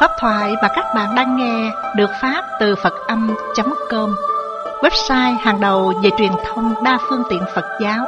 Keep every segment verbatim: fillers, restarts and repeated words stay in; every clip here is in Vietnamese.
Pháp thoại mà các bạn đang nghe được phát từ Phật Âm chấm com, website hàng đầu về truyền thông đa phương tiện Phật giáo.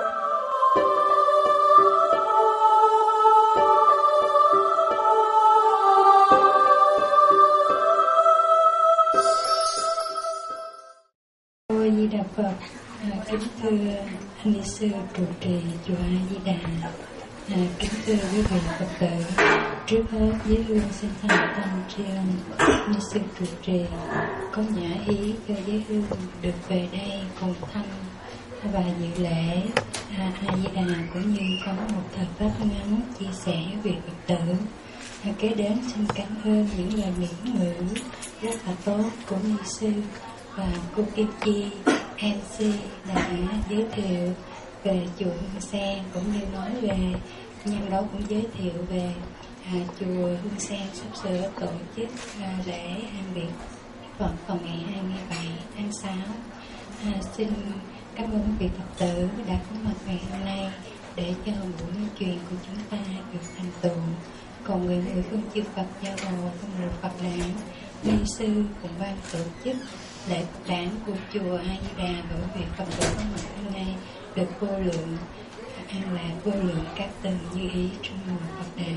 Ôi Di Đà Phật, à, kính thưa anh ni sư trụ trì chùa A Di Đà, à, kính thưa quý vị Phật tử. Trước hết với hương xin thành tâm tri ân ni sư trụ trì có nhã ý cho với hương được về đây cùng thăm và dự lễ A Di Đà, cũng như có một thời pháp ngắn chia sẻ với vị Phật tử. À, kế đến xin cảm ơn những lời miễn ngữ rất là tốt của ni sư và cô Kim Chi em xê đã giới thiệu về chùa Hương Sen, cũng như nói về nhân đó cũng giới thiệu về à, chùa Hương Sen sắp sửa tổ chức à, lễ an biệt Phật vào ngày hai mươi bảy tháng sáu. À, xin cảm ơn vị Phật tử đã có mặt ngày hôm nay để cho buổi nói chuyện của chúng ta được thành tựu. Còn người người phương chư Phật giáo đồ trong người Phật đản, ni sư cùng ban tổ chức lễ Phật đản của chùa A Di Đà và vị Phật tử có mặt hôm nay được vô lượng an lạc, vô lượng các từ như ý trong người Phật đản.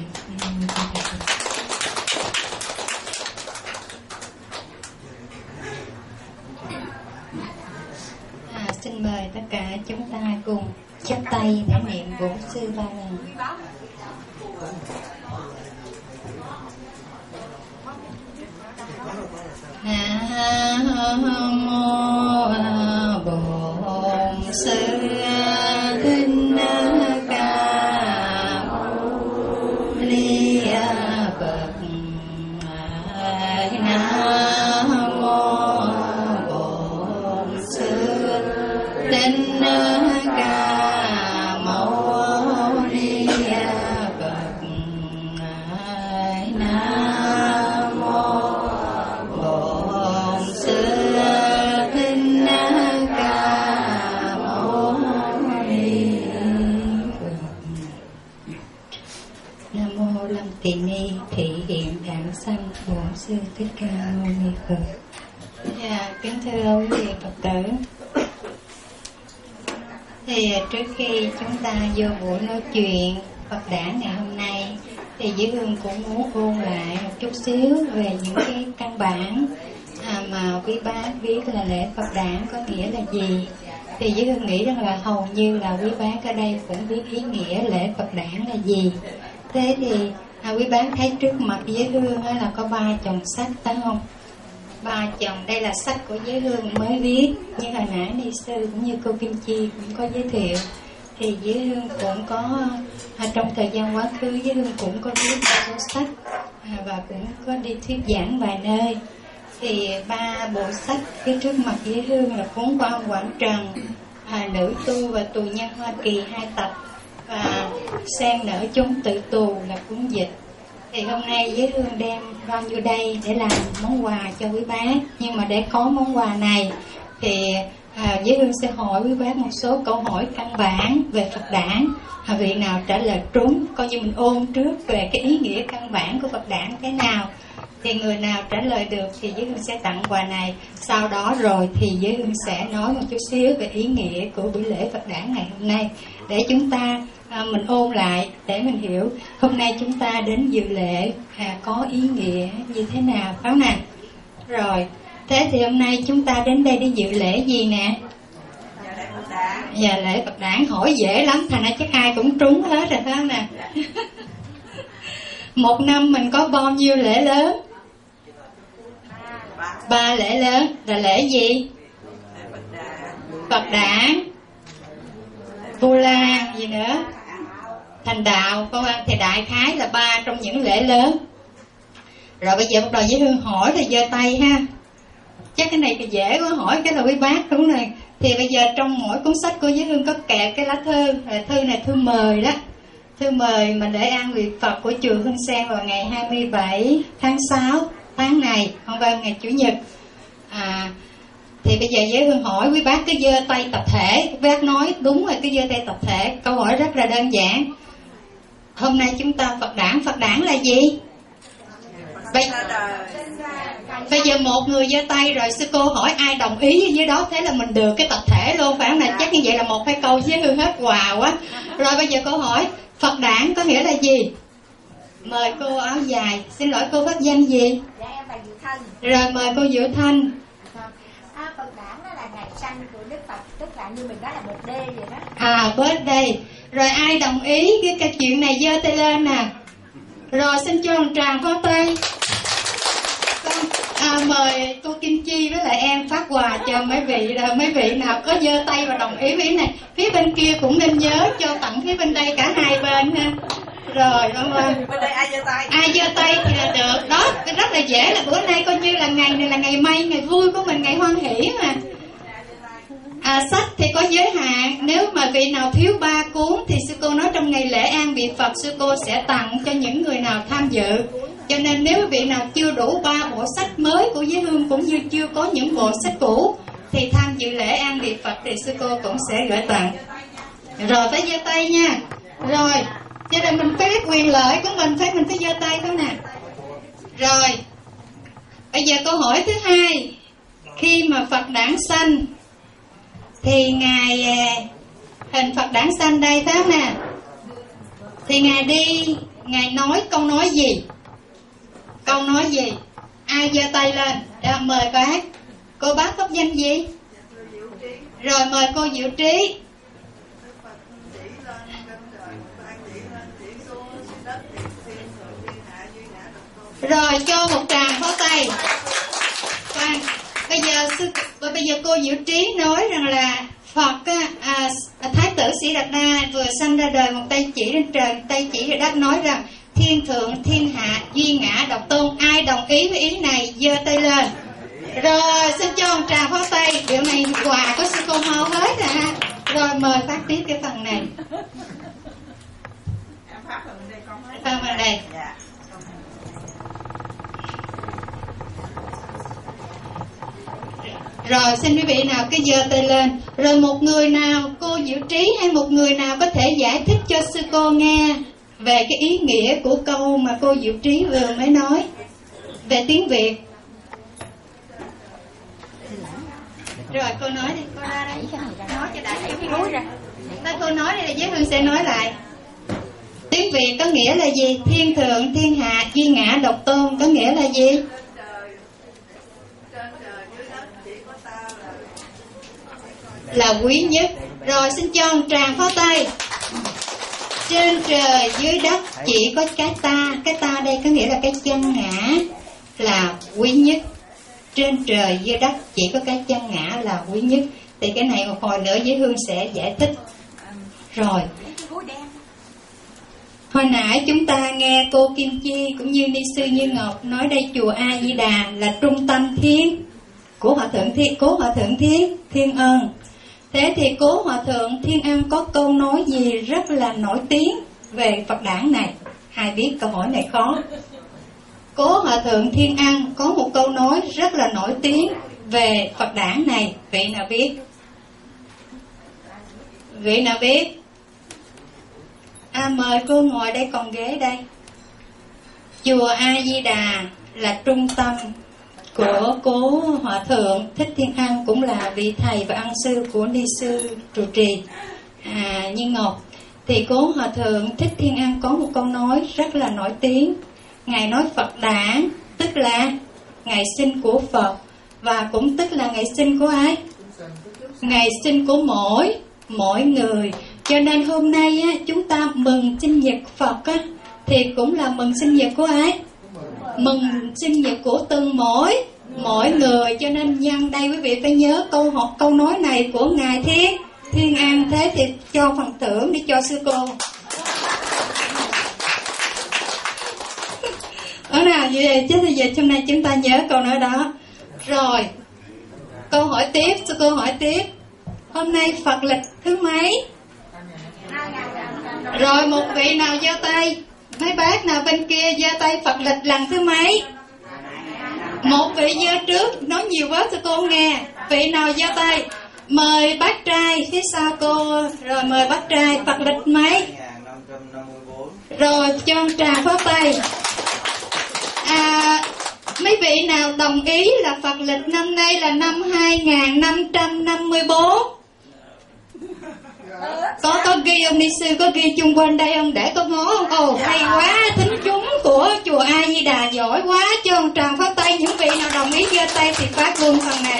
À, xin mời tất cả chúng ta cùng chắp tay để niệm Bổn Sư ba lần. Nam mô Bổn Sư Thích Ca Mâu Ni Phật. Nam mô Bổn Sư Thích Ca Mâu Ni Phật. Nam mô Tỳ ni thị hiện đản sanh Bổn Sư Thích Ca Mâu Ni Phật. Dạ, kính thưa quý vị Phật tử, thì trước khi chúng ta vô buổi nói chuyện Phật đản ngày hôm nay, thì Dĩ Hương cũng muốn ôn lại một chút xíu về những cái căn bản à, mà quý bác biết là lễ Phật đản có nghĩa là gì. Thì Dĩ Hương nghĩ rằng là hầu như là quý bác ở đây cũng biết ý nghĩa lễ Phật đản là gì. Thế thì à, quý bác thấy trước mặt Giới Hương là có ba chồng sách, phải không? Ba chồng, đây là sách của Giới Hương mới viết, như hồi nãy ni sư cũng như cô Kim Chi cũng có giới thiệu. Thì Giới Hương cũng có à, trong thời gian quá khứ Giới Hương cũng có viết một số sách à, và cũng có đi thuyết giảng vài nơi. Thì ba bộ sách phía trước mặt Giới Hương là cuốn Quan Quảng Trần, à, Nữ Tu và Tù Nhân Hoa Kỳ hai tập, và Sen Nở Chốn Tự Tù là cuốn dịch. Thì hôm nay Giới Hương đem bao nhiêu đây để làm món quà cho quý bác. Nhưng mà để có món quà này thì à, Giới Hương sẽ hỏi quý bác một số câu hỏi căn bản về Phật đản. À, vị nào trả lời trúng, coi như mình ôn trước về cái ý nghĩa căn bản của Phật đản thế nào, thì người nào trả lời được thì Giới Hương sẽ tặng quà này. Sau đó rồi thì Giới Hương sẽ nói một chút xíu về ý nghĩa của buổi lễ Phật đản ngày hôm nay, để chúng ta à, mình ôn lại, để mình hiểu hôm nay chúng ta đến dự lễ à, có ý nghĩa như thế nào, phải không nào? Rồi, thế thì hôm nay chúng ta đến đây để dự lễ gì nè? Dạ, lễ Phật đản. Hỏi dễ lắm, thành ra chắc ai cũng trúng hết rồi, phải không nè? Một năm mình có bao nhiêu lễ lớn? Ba lễ lớn. Là lễ gì? Phật đản, Vu Lan, gì nữa? Thành đạo, con ăn. Thì đại khái là ba trong những lễ lớn. Rồi bây giờ bắt đầu với Hương hỏi thì giơ tay ha. Chắc cái này thì dễ quá, hỏi cái là quý bác đúng rồi. Thì bây giờ trong mỗi cuốn sách của Giới Hương có kẹp cái lá thư. Là thư này thư mời đó. Thư mời mà để an vị Phật của chùa Hương Sen vào ngày hai mươi bảy tháng sáu tháng này, hôm qua ngày Chủ nhật. À, thì bây giờ Giới Hương hỏi quý bác cứ giơ tay tập thể. Quý bác nói đúng rồi, cứ giơ tay tập thể. Câu hỏi rất là đơn giản. Hôm nay chúng ta Phật đản, Phật đản là gì? Bây, bây giờ một người giơ tay rồi sư cô hỏi ai đồng ý với đó, thế là mình được cái tập thể luôn, phải không nào? Chắc như vậy là một hai câu với Hương hết quà quá. Rồi bây giờ cô hỏi Phật đản có nghĩa là gì? Mời cô áo dài. Xin lỗi cô pháp danh gì? Dạ em là Diệu Thanh. Rồi mời cô Diệu Thanh. À, Phật đản đó là ngày sanh của Đức Phật, tức là như mình nói là một đê vậy đó. À, birthday. Rồi ai đồng ý cái cái chuyện này giơ tay lên nè. Rồi xin cho một tràng pháo tay. À, mời cô Kim Chi với lại em phát quà cho mấy vị mấy vị nào có giơ tay và đồng ý với ý này. Phía bên kia cũng nên nhớ cho tặng phía bên đây cả hai bên ha. Rồi cảm ơn. Bên đây ai giơ tay? Ai giơ tay thì là được. Đó, rất là dễ, là bữa nay coi như là ngày này là ngày may, ngày vui của mình, ngày hoan hỷ mà. À, sách thì có giới hạn. Nếu mà vị nào thiếu ba cuốn thì sư cô nói trong ngày lễ an vị Phật sư cô sẽ tặng cho những người nào tham dự. Cho nên nếu vị nào chưa đủ ba bộ sách mới của Giới Hương cũng như chưa có những bộ sách cũ thì tham dự lễ an vị Phật thì sư cô cũng sẽ gửi tặng. Rồi phải giơ tay nha. Rồi, cho nên mình phải biết quyền lợi của mình, phải mình phải giơ tay thôi nè. Rồi, bây giờ câu hỏi thứ hai. Khi mà Phật đản sanh thì ngài hình Phật đản sanh đây phải không nè? Thì ngài đi, ngài nói câu nói gì? Câu nói gì? Ai giơ tay lên? Đó, mời bác. Cô bác pháp danh gì? Rồi mời cô Diệu Trí. Rồi cho một tràng pháo tay. Khoan, bây giờ sư bây giờ cô Diệu Trí nói rằng là Phật à, Thái tử Sĩ Đạt Đa vừa sanh ra đời một tay chỉ lên trời, tay chỉ ở đất, nói rằng thiên thượng thiên hạ duy ngã độc tôn. Ai đồng ý với ý này giơ tay lên. Rồi xin cho một tràng pháo tay. Điều này quà của sư cô mau hết rồi ha. Rồi mời phát tiếp cái phần này. Phần vào đây. Rồi xin quý vị nào cứ giơ tay lên. Rồi một người nào, cô Diệu Trí hay một người nào có thể giải thích cho sư cô nghe về cái ý nghĩa của câu mà cô Diệu Trí vừa mới nói về tiếng Việt. Rồi cô nói đi, cô ra đây. Nói cho đại hiểu núi ra. Đó, cô nói đi là Giới Hương sẽ nói lại. Tiếng Việt có nghĩa là gì? Thiên thượng thiên hạ duy ngã độc tôn có nghĩa là gì? Là quý nhất. Rồi xin cho một tràng pháo tay. Trên trời dưới đất chỉ có cái ta. Cái ta đây có nghĩa là cái chân ngã là quý nhất. Trên trời dưới đất chỉ có cái chân ngã là quý nhất. Thì cái này một hồi nữa Giới Hương sẽ giải thích. Rồi, hồi nãy chúng ta nghe cô Kim Chi cũng như ni sư Như Ngọc nói đây chùa A Di Đà là trung tâm thiền của Hòa thượng Thiên, cố Hòa thượng Thiên Thiên Ân. Thế thì cố Hòa thượng Thiên Ân có câu nói gì rất là nổi tiếng về Phật đản này? Ai biết câu hỏi này khó. Cố Hòa thượng Thiên Ân có một câu nói rất là nổi tiếng về Phật đản này. Vị nào biết? Vị nào biết? À, mời cô ngồi đây, còn ghế đây. Chùa A Di Đà là trung tâm của cố Hòa thượng Thích Thiên Ân, cũng là vị thầy và ân sư của ni sư trụ trì à, Như Ngọc. Thì cố Hòa thượng Thích Thiên Ân có một câu nói rất là nổi tiếng. Ngài nói Phật đản tức là ngày sinh của Phật, và cũng tức là ngày sinh của ai? Ngày sinh của mỗi mỗi người. Cho nên hôm nay á, chúng ta mừng sinh nhật Phật á, thì cũng là mừng sinh nhật của ai? Mừng sinh nhật của từng mỗi mỗi người. Cho nên nhân đây quý vị phải nhớ câu học câu nói này của ngài Thiên Thiên Ân. Thế thì cho phần thưởng đi cho sư cô. Ở nào vậy? Chứ thì giờ hôm nay chúng ta nhớ câu nói đó. Rồi câu hỏi tiếp, sư cô hỏi tiếp. Hôm nay Phật lịch thứ mấy? Rồi một vị nào giơ tay? Mấy bác nào bên kia giơ tay Phật lịch lần thứ mấy? Một vị giơ trước, nói nhiều quá cho cô không nghe. Vị nào giơ tay? Mời bác trai phía sau cô. Rồi mời bác trai Phật lịch mấy? Rồi cho trà pháo tay. À, Mấy vị nào đồng ý là Phật lịch năm nay là năm hai nghìn năm trăm năm mươi bốn? Có có ghi ông ni sư, có ghi chung quanh đây không, để con ngó không? Ồ hay quá, thính chúng của chùa A Di Đà giỏi quá. Cho ông tràng phát tay. Những vị nào đồng ý giơ tay thì phát luôn phần này.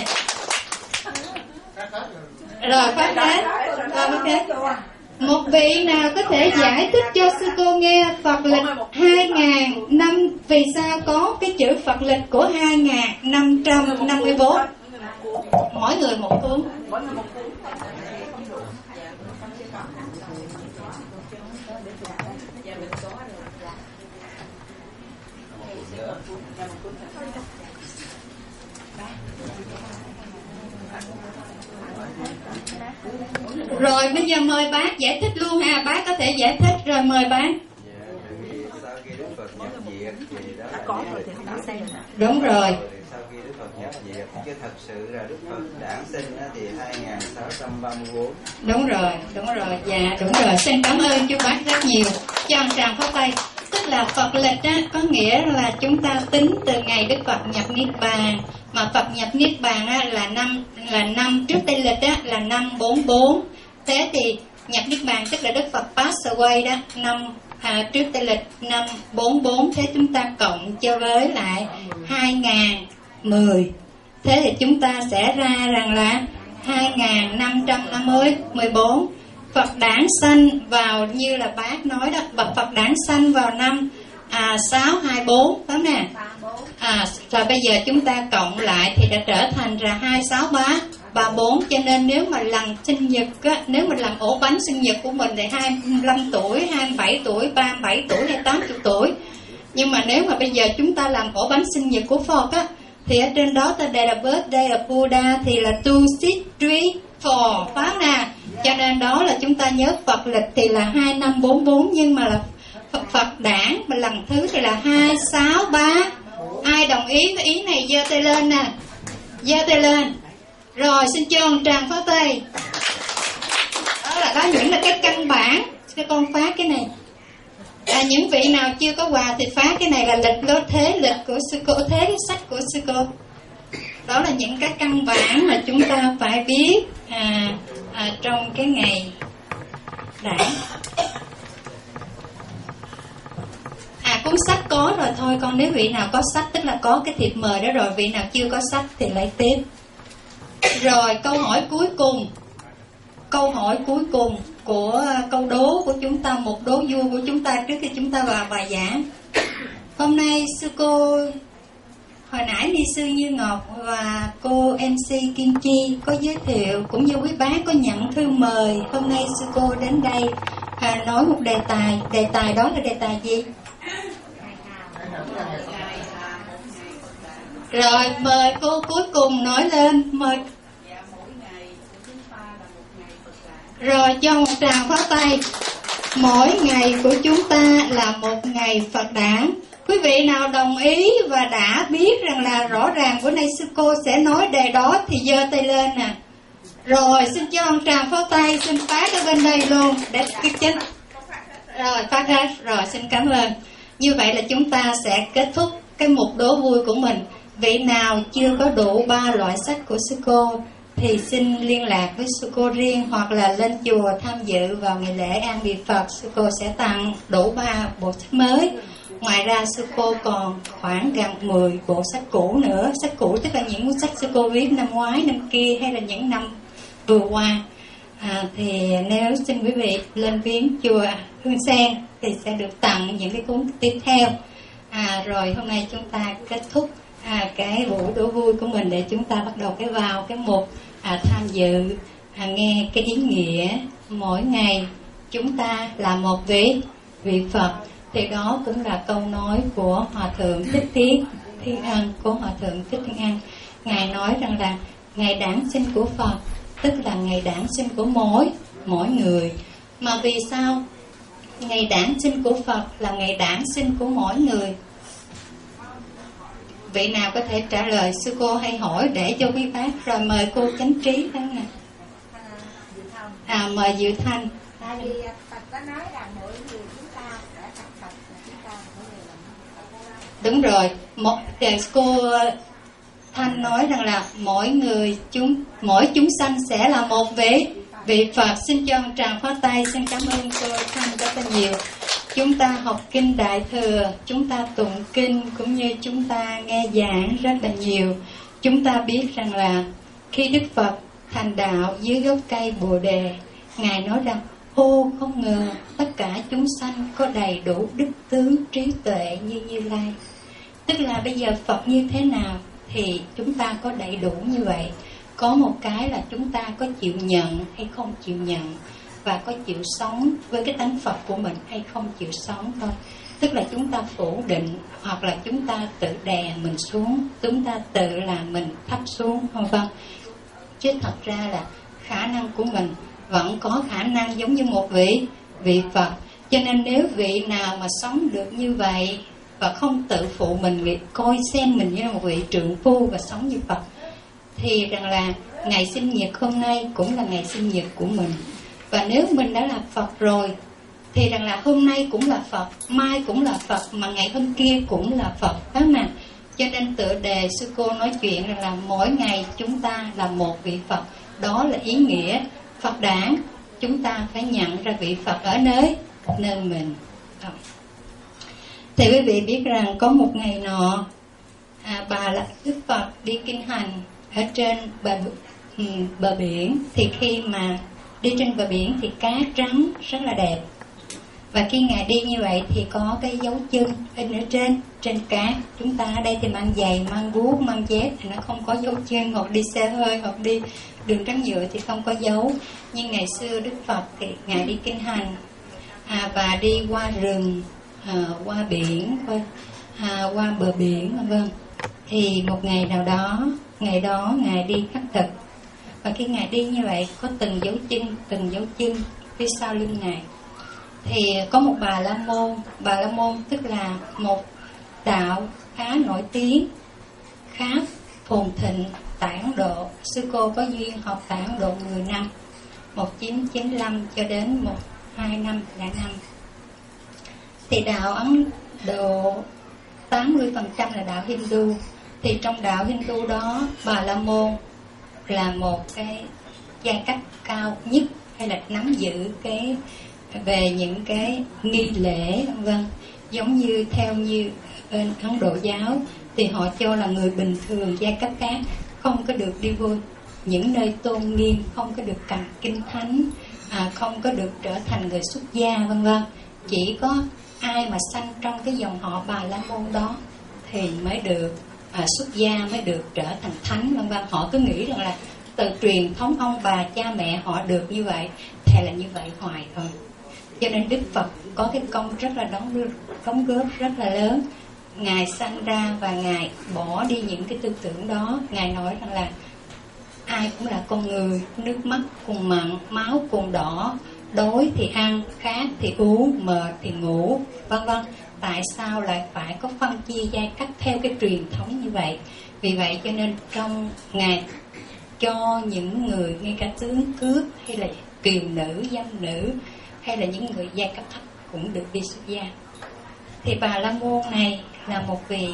Rồi phát hết. Rồi phát hết. Một vị nào có thể giải thích cho sư cô nghe Phật lịch hai nghìn năm, vì sao có cái chữ Phật lịch của hai nghìn năm trăm năm mươi bốn? Mỗi người một cuốn. Rồi bây giờ mời bác giải thích luôn ha, bác có thể giải thích rồi, mời bác. Sau khi Đức Phật nhập diệt thì đó là có rồi thì không có xây. Đúng rồi. Sau khi Đức Phật nhập diệt, chứ thật sự là Đức Phật đản sinh thì hai nghìn sáu trăm ba mươi bốn. Đúng rồi, đúng rồi, dạ đúng rồi. Xin cảm ơn chú bác rất nhiều. Cho ông tràng phát tay. Tức là Phật lịch á, có nghĩa là chúng ta tính từ ngày Đức Phật nhập Niết Bàn. Mà Phật nhập Niết Bàn á, là năm là năm trước Tây lịch á, là năm bốn bốn. Thế thì nhập Niết Bàn tức là Đức Phật pass away đó, năm à, trước Tây lịch năm bốn bốn. Thế chúng ta cộng cho với lại hai nghìn mười. Thế thì chúng ta sẽ ra rằng là hai nghìn năm trăm năm mươi bốn. Phật đản sanh vào, như là bác nói đó, bậc Phật đản sanh vào năm à, sáu hai bốn, đúng nè. À, rồi bây giờ chúng ta cộng lại thì đã trở thành ra hai sáu ba ba bốn. Cho nên nếu mà lần sinh nhật á, nếu mà lần ổ bánh sinh nhật của mình thì hai mươi lăm tuổi, hai mươi bảy tuổi, ba mươi bảy tuổi hay tám mươi tuổi. Nhưng mà nếu mà bây giờ chúng ta làm ổ bánh sinh nhật của Phật á, thì ở trên đó ta đề là birthday of Buddha thì là two six three four, phải không nè? Cho nên đó là chúng ta nhớ Phật lịch thì là hai năm bốn bốn, nhưng mà là Phật, Phật đản mà lần thứ thì là hai sáu ba. Ai đồng ý với ý này giơ tay lên nè, giơ tay lên. Rồi xin cho ông tràng pháo tay. Đó là đó, những là cái căn bản. Các con phá cái này. À, những vị nào chưa có quà thì phá cái này là lịch lô thế lịch của sư cô, thế cái sách của sư cô. Đó là những cái căn bản mà chúng ta phải biết à, à, trong cái ngày đản. À, cuốn sách có rồi thôi con, nếu vị nào có sách tức là có cái thiệp mời đó rồi, vị nào chưa có sách thì lấy tiếp. Rồi câu hỏi cuối cùng, câu hỏi cuối cùng của câu đố của chúng ta, một đố vui của chúng ta trước khi chúng ta vào bài giảng. Hôm nay sư cô, hồi nãy ni sư Như Ngọc và cô em xê Kim Chi có giới thiệu, cũng như quý bác có nhận thư mời. Hôm nay sư cô đến đây à, nói một đề tài. Đề tài đó là đề tài gì? Rồi mời cô cuối cùng nói lên, mời. Rồi cho một tràng pháo tay. Mỗi ngày của chúng ta là một ngày Phật đản. Quý vị nào đồng ý và đã biết rằng là rõ ràng bữa nay sư cô sẽ nói đề đó thì giơ tay lên nè. Rồi xin cho ông tràng pháo tay, xin phát ở bên đây luôn để cái chính. Rồi phát hết. Rồi xin cảm ơn. Như vậy là chúng ta sẽ kết thúc cái mục đố vui của mình. Vị nào chưa có đủ ba loại sách của sư cô thì xin liên lạc với sư cô riêng, hoặc là lên chùa tham dự vào ngày lễ An Vị Phật, sư cô sẽ tặng đủ ba bộ sách mới. Ngoài ra sư cô còn khoảng gần mười bộ sách cũ nữa. Sách cũ tức là những cuốn sách sư cô viết năm ngoái, năm kia hay là những năm vừa qua. À, thì nếu xin quý vị lên viếng chùa Hương Sen thì sẽ được tặng những cái cuốn tiếp theo. À, rồi hôm nay chúng ta kết thúc à, cái buổi đố vui của mình để chúng ta bắt đầu cái vào cái mục à, tham dự à, nghe cái ý nghĩa mỗi ngày chúng ta là một vị vị Phật. Thì đó cũng là câu nói của Hòa Thượng Thích Thiên Thiên Ân, của Hòa Thượng Thích Thiên Ân. Ngài nói rằng là ngày đản sinh của Phật tức là ngày đản sinh của mỗi mỗi người. Mà vì sao ngày đản sinh của Phật là ngày đản sinh của mỗi người? Vị nào có thể trả lời sư cô hay hỏi để cho quý bác. Rồi mời cô chánh trí đó nè. À, mời Diệu Thanh. Tại vì Phật có nói là mỗi người chúng ta đã thành Phật là chúng ta mỗi người là Phật. Đúng rồi. một cô Thanh nói rằng là mỗi người chúng mỗi chúng sanh sẽ là một vị vị Phật. Xin cho tràng phá tay. Xin cảm ơn cô Thanh rất là nhiều. Chúng ta học kinh Đại Thừa, chúng ta tụng kinh cũng như chúng ta nghe giảng rất là nhiều. Chúng ta biết rằng là khi Đức Phật thành đạo dưới gốc cây Bồ Đề, Ngài nói rằng ô không ngờ tất cả chúng sanh có đầy đủ đức tướng trí tuệ như Như Lai. Tức là bây giờ Phật như thế nào thì chúng ta có đầy đủ như vậy. Có một cái là chúng ta có chịu nhận hay không chịu nhận, và có chịu sống với cái tánh Phật của mình hay không chịu sống thôi. Tức là chúng ta phủ định, hoặc là chúng ta tự đè mình xuống, chúng ta tự làm mình thấp xuống, vân vân. Chứ thật ra là khả năng của mình vẫn có khả năng giống như một vị vị Phật. Cho nên nếu vị nào mà sống được như vậy và không tự phụ mình, coi xem mình như là một vị trượng phu và sống như Phật, thì rằng là ngày sinh nhật hôm nay cũng là ngày sinh nhật của mình. Và nếu mình đã là Phật rồi thì rằng là hôm nay cũng là Phật, mai cũng là Phật, mà ngày hôm kia cũng là Phật đó mà. Cho nên tựa đề sư cô nói chuyện rằng là mỗi ngày chúng ta là một vị Phật. Đó là ý nghĩa Phật đản. Chúng ta phải nhận ra vị Phật ở nơi nơi mình. Thì quý vị biết rằng có một ngày nọ, à, bà là Đức Phật đi kinh hành ở trên bờ, um, bờ biển. Thì khi mà đi trên bờ biển thì cá trắng rất là đẹp. Và khi Ngài đi như vậy thì có cái dấu chân in ở trên trên cá. Chúng ta ở đây thì mang giày, mang guốc, mang dép thì nó không có dấu chân, hoặc đi xe hơi, hoặc đi đường trắng nhựa thì không có dấu. Nhưng ngày xưa Đức Phật thì Ngài đi kinh hành, à, và đi qua rừng, à, qua biển, qua, à, qua bờ biển, vân. Thì một ngày nào đó, ngày đó Ngài đi khất thực. Và khi Ngài đi như vậy, có từng dấu chân, từng dấu chân phía sau lưng Ngài. Thì có một bà La Môn. Bà La Môn tức là một đạo khá nổi tiếng, khá phồn thịnh tại Ấn Độ. Sư cô có duyên học tại Ấn Độ mười năm, một nghìn chín trăm chín mươi lăm cho đến một hai năm lẻ năm. Thì đạo Ấn Độ tám mươi phần trăm là đạo Hindu. Thì trong đạo Hindu đó, bà La Môn là một cái giai cấp cao nhất, hay là nắm giữ cái về những cái nghi lễ, vân. Giống như theo như bên Ấn Độ giáo thì họ cho là người bình thường, giai cấp khác không có được đi vô những nơi tôn nghiêm, không có được cầm kinh thánh, à, không có được trở thành người xuất gia, vân vân. Chỉ có ai mà sanh trong cái dòng họ Bà La Môn đó thì mới được à, xuất gia, mới được trở thành thánh, vân vân. Họ cứ nghĩ rằng là từ truyền thống ông bà cha mẹ họ được như vậy, thì là như vậy hoài thôi. Cho nên Đức Phật có cái công rất là đóng đóng góp rất là lớn. Ngài sanh ra và Ngài bỏ đi những cái tư tưởng đó. Ngài nói rằng là ai cũng là con người, nước mắt cùng mặn, máu cùng đỏ, đói thì ăn, khát thì uống, mệt thì ngủ, vân vân. Tại sao lại phải có phân chia giai cấp theo cái truyền thống như vậy? Vì vậy cho nên trong Ngài cho những người ngay cả tướng cướp hay là kiều nữ, dâm nữ, hay là những người giai cấp thấp cũng được đi xuất gia. Thì bà La Môn này là một vị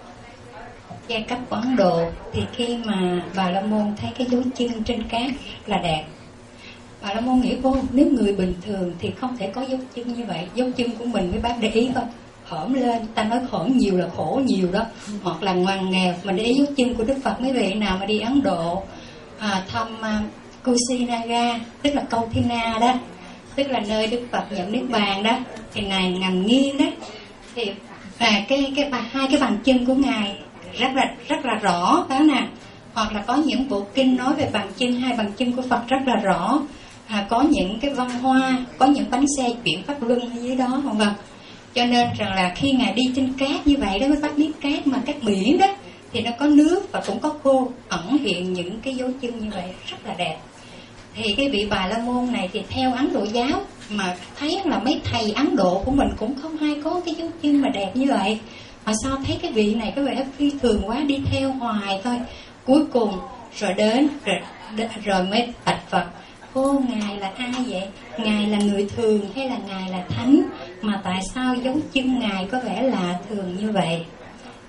giai cấp của Ấn Độ. Thì khi mà bà La Môn thấy cái dấu chân trên cát là đẹp, bà La Môn nghĩ ô, nếu người bình thường thì không thể có dấu chân như vậy. Dấu chân của mình mấy bác để ý không? Hõm lên, ta nói hõm nhiều là khổ nhiều đó. Hoặc là ngoan nghèo. Mình để ý dấu chân của Đức Phật. Mấy vị nào mà đi Ấn Độ à, thăm uh, Kusinaga, tức là Câu Thi Na đó, tức là nơi Đức Phật nhận niết bàn đó, thì Ngài nằm nghiêng đó. Thì à, cái cái bà hai cái bàn chân của Ngài rất là rất là rõ đó nè. Hoặc là có những bộ kinh nói về bàn chân, hai bàn chân của Phật rất là rõ. À, có những cái văn hoa, có những bánh xe chuyển pháp luân ở dưới đó, không vâng? Cho nên rằng là khi Ngài đi trên cát như vậy đó, mới bắt biết cát mà cát biển đó, thì nó có nước và cũng có khô, ẩn hiện những cái dấu chân như vậy rất là đẹp. Thì cái vị Bà La Môn này thì theo Ấn Độ giáo, mà thấy là mấy thầy Ấn Độ của mình cũng không ai có cái dấu chân mà đẹp như vậy. Mà sao thấy cái vị này có vẻ phi thường quá, đi theo hoài thôi. Cuối cùng rồi đến rồi, rồi mới bạch Phật: ô, Ngài là ai vậy? Ngài là người thường hay là Ngài là thánh? Mà tại sao dấu chân Ngài có vẻ lạ thường như vậy?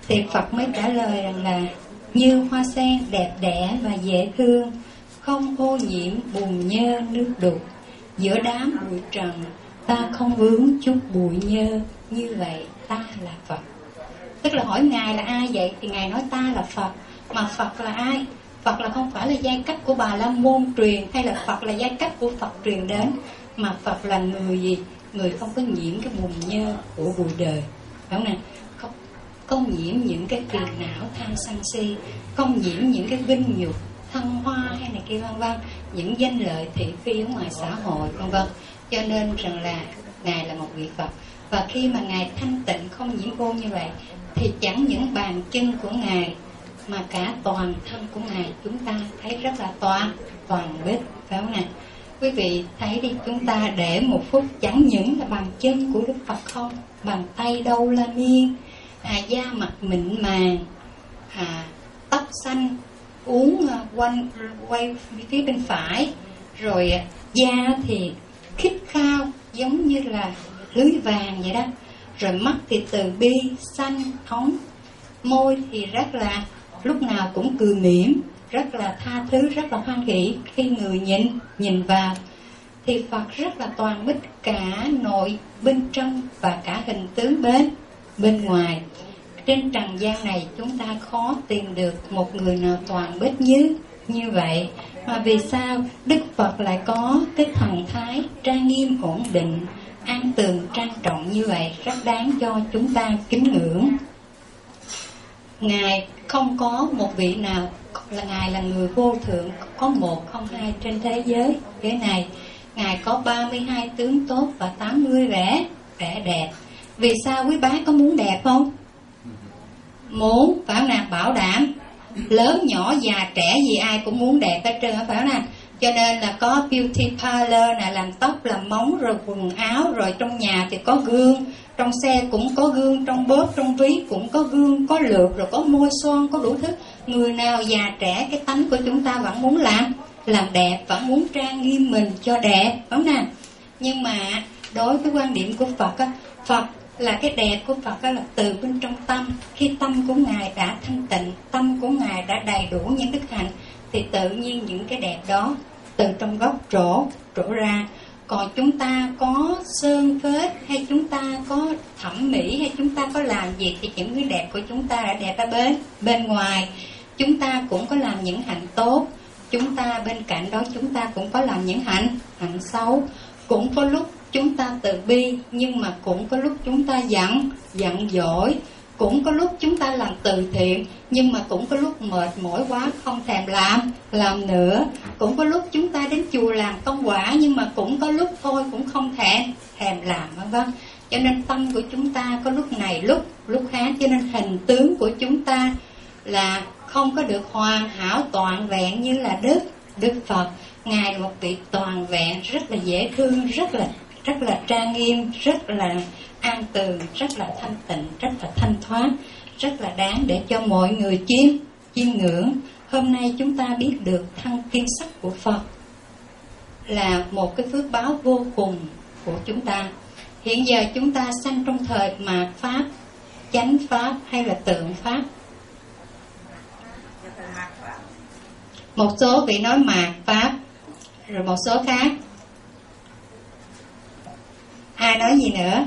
Thì Phật mới trả lời rằng là như hoa sen đẹp đẽ và dễ thương, không ô nhiễm bùn nhơ nước đục, giữa đám bụi trần ta không vướng chút bụi nhơ, như vậy ta là Phật. Tức là hỏi Ngài là ai vậy? Thì Ngài nói ta là Phật. Mà Phật là ai? Phật là không phải là giai cấp của Bà La Môn truyền, hay là Phật là giai cấp của Phật truyền đến, mà Phật là người gì? Người không có nhiễm cái bùn nhơ của bụi đời, phải không nè? Không, không nhiễm những cái phiền não tham sân si, không nhiễm những cái vinh nhục thăng hoa hay này kia vân vân, những danh lợi thị phi ở ngoài xã hội vân vân. Cho nên rằng là Ngài là một vị Phật. Và khi mà Ngài thanh tịnh không nhiễm ô như vậy, thì chẳng những bàn chân của Ngài mà cả toàn thân của Ngài chúng ta thấy rất là toàn toàn bích, phải không nè? Quý vị thấy đi, chúng ta để một phút, chẳng những là bàn chân của Đức Phật không, bàn tay đâu la miên, à, da mặt mịn màng, à, tóc xanh uốn quanh quay phía bên phải, rồi da thì khít khao giống như là lưới vàng vậy đó, rồi mắt thì từ bi xanh hóng, môi thì rất là lúc nào cũng cười mỉm, rất là tha thứ, rất là hoan hỷ khi người nhìn nhìn vào. Thì Phật rất là toàn bích, cả nội bên trong và cả hình tướng bên bên ngoài. Trên trần gian này chúng ta khó tìm được một người nào toàn bích như như vậy. Mà vì sao Đức Phật lại có cái thần thái trang nghiêm ổn định, an tường trang trọng như vậy, rất đáng cho chúng ta kính ngưỡng. Ngài không có một vị nào, là Ngài là người vô thượng, có một không hai trên thế giới cái này. Ngài có ba mươi hai tướng tốt và tám mươi vẻ vẻ đẹp. Vì sao quý bác có muốn đẹp không? Muốn, phải không nào? Bảo đảm lớn nhỏ già trẻ gì ai cũng muốn đẹp hết trơn, phải không nào? Cho nên là có beauty parlor nè, làm tóc, làm móng, rồi quần áo, rồi trong nhà thì có gương, trong xe cũng có gương, trong bóp, trong ví cũng có gương, có lược, rồi có môi son, có đủ thứ. Người nào già trẻ, cái tánh của chúng ta vẫn muốn làm làm đẹp, vẫn muốn trang nghiêm mình cho đẹp, phải không nào? Nhưng mà đối với quan điểm của Phật á, Phật là cái đẹp của Phật đó là từ bên trong tâm. Khi tâm của Ngài đã thanh tịnh, tâm của Ngài đã đầy đủ những đức hạnh, thì tự nhiên những cái đẹp đó từ trong gốc trổ trổ ra. Còn chúng ta có sơn phết, hay chúng ta có thẩm mỹ, hay chúng ta có làm gì, thì những cái đẹp của chúng ta đã đẹp ở bên bên ngoài. Chúng ta cũng có làm những hạnh tốt, chúng ta bên cạnh đó chúng ta cũng có làm những hạnh hạnh xấu. Cũng có lúc chúng ta từ bi, nhưng mà cũng có lúc chúng ta giận giận dỗi. Cũng có lúc chúng ta làm từ thiện, nhưng mà cũng có lúc mệt mỏi quá không thèm làm làm nữa. Cũng có lúc chúng ta đến chùa làm công quả, nhưng mà cũng có lúc thôi cũng không thèm thèm làm, vân vân. Cho nên tâm của chúng ta có lúc này lúc lúc khác, cho nên hình tướng của chúng ta là không có được hoàn hảo toàn vẹn như là Đức Đức Phật. Ngài là một vị toàn vẹn, rất là dễ thương, rất là rất là trang nghiêm, rất là an tường, rất là thanh tịnh, rất là thanh thoát, rất là đáng để cho mọi người chiêm chiêm ngưỡng. Hôm nay chúng ta biết được thăng kim sắc của Phật là một cái phước báo vô cùng của chúng ta. Hiện giờ chúng ta sanh trong thời mạt pháp, chánh pháp hay là tượng pháp? Một số vị nói mạt pháp, rồi một số khác. Ai nói gì nữa?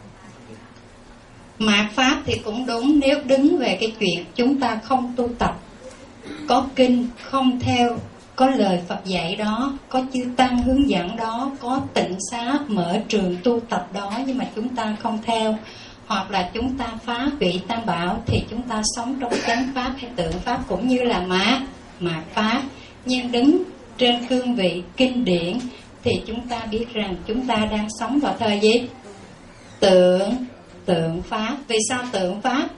Mạt pháp thì cũng đúng, nếu đứng về cái chuyện chúng ta không tu tập, có kinh không theo, có lời Phật dạy đó, có chư tăng hướng dẫn đó, có tịnh xá mở trường tu tập đó, nhưng mà chúng ta không theo, hoặc là chúng ta phá vị tam bảo, thì chúng ta sống trong chánh pháp hay tượng pháp cũng như là mạt mạt pháp. Nhưng đứng trên cương vị kinh điển thì chúng ta biết rằng chúng ta đang sống vào thời gì? Tượng tượng pháp. Vì sao tượng pháp?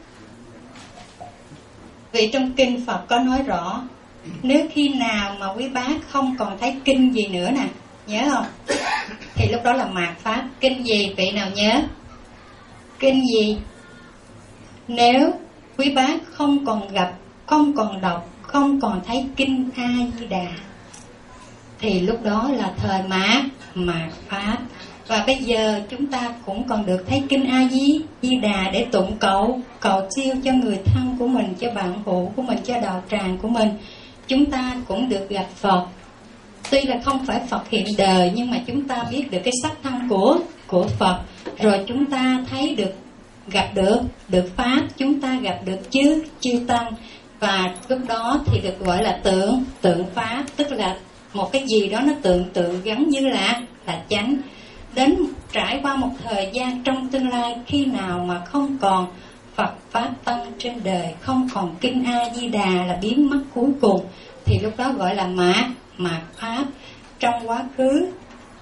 Vì trong kinh Phật có nói rõ, nếu khi nào mà quý bác không còn thấy kinh gì nữa nè, nhớ không? Thì lúc đó là mạt pháp. Kinh gì vị nào nhớ? Kinh gì? Nếu quý bác không còn gặp, không còn đọc, không còn thấy kinh A Di Đà, thì lúc đó là thời mạt mạt pháp. Và bây giờ chúng ta cũng còn được thấy kinh A Di Di Đà để tụng cầu, cầu siêu cho người thân của mình, cho bạn hữu của mình, cho đạo tràng của mình. Chúng ta cũng được gặp Phật. Tuy là không phải Phật hiện đời, nhưng mà chúng ta biết được cái sắc thân của của Phật. Rồi chúng ta thấy được, gặp được được Pháp, chúng ta gặp được chư chư Tăng. Và lúc đó thì được gọi là tượng tượng Pháp, tức là một cái gì đó nó tượng tượng gắn như là là chánh. Đến trải qua một thời gian trong tương lai, khi nào mà không còn Phật Pháp Tăng trên đời, không còn kinh A Di Đà là biến mất cuối cùng, thì lúc đó gọi là mạt mạt Pháp. Trong quá khứ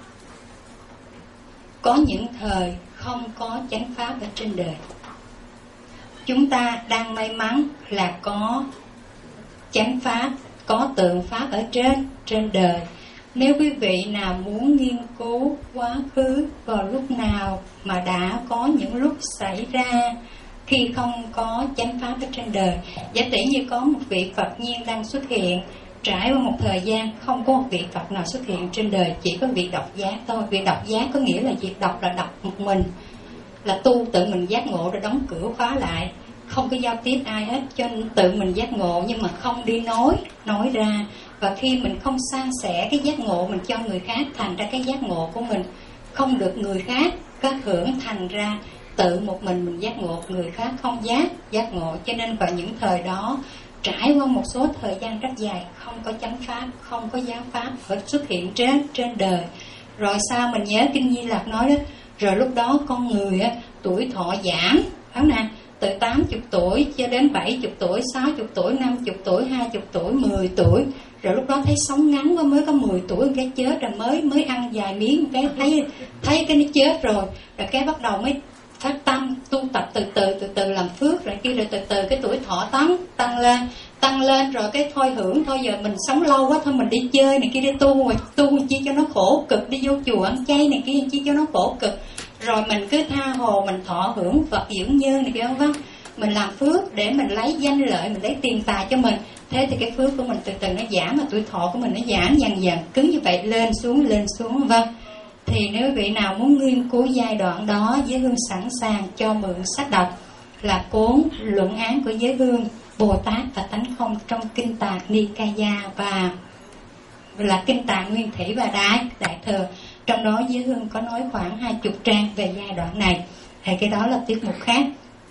có những thời không có chánh Pháp ở trên đời. Chúng ta đang may mắn là có chánh Pháp, có tượng Pháp ở trên trên đời. Nếu quý vị nào muốn nghiên cứu quá khứ vào lúc nào mà đã có những lúc xảy ra khi không có chánh Pháp ở trên đời, giả tỷ như có một vị Phật nhiên đang xuất hiện, trải qua một thời gian không có một vị Phật nào xuất hiện trên đời, chỉ có vị độc giác thôi. Vị độc giác có nghĩa là việc độc là độc một mình, là tu tự mình giác ngộ rồi đóng cửa khóa lại, không có giao tiếp ai hết, cho nên tự mình giác ngộ nhưng mà không đi nói nói ra. Và khi mình không san sẻ cái giác ngộ mình cho người khác, thành ra cái giác ngộ của mình không được người khác có hưởng, thành ra tự một mình mình giác ngộ, người khác không giác giác ngộ. Cho nên vào những thời đó, trải qua một số thời gian rất dài, không có chánh Pháp, không có giáo Pháp phải xuất hiện trên trên đời. Rồi sao mình nhớ Kinh Di Lặc nói đó, rồi lúc đó con người á, tuổi thọ giảm, phải không nè, từ tám mươi tuổi cho đến bảy mươi tuổi, sáu mươi tuổi, năm mươi tuổi, hai mươi tuổi, mười tuổi. Rồi lúc đó thấy sống ngắn quá, mới có mười tuổi cái chết rồi, mới mới ăn vài miếng cái thấy thấy cái nó chết rồi, rồi cái bắt đầu mới phát tâm tu tập từ từ từ từ làm phước, rồi kia rồi từ từ cái tuổi thọ tăng tăng lên tăng lên rồi cái thôi hưởng thôi, giờ mình sống lâu quá thôi mình đi chơi này kia đi tu, rồi tu chi cho nó khổ cực, đi vô chùa ăn chay này kia chi cho nó khổ cực, rồi mình cứ tha hồ mình thọ hưởng Phật dưỡng nhân này kia không vâng, mình làm phước để mình lấy danh lợi, mình lấy tiền tài cho mình. Thế thì cái phước của mình từ từ nó giảm, mà tuổi thọ của mình nó giảm dần dần, cứ như vậy lên xuống lên xuống vâng. Thì nếu vị nào muốn nghiên cứu giai đoạn đó, Giới Hương sẵn sàng cho mượn sách đọc là cuốn Luận án của Giới Hương, Bồ Tát và Tánh Không trong Kinh Tạng Nikaya và là Kinh Tạng Nguyên Thủy và Đại Đại Thừa. Trong đó Giới Hương có nói khoảng hai chục trang về giai đoạn này. Thì cái đó là tiết mục khác.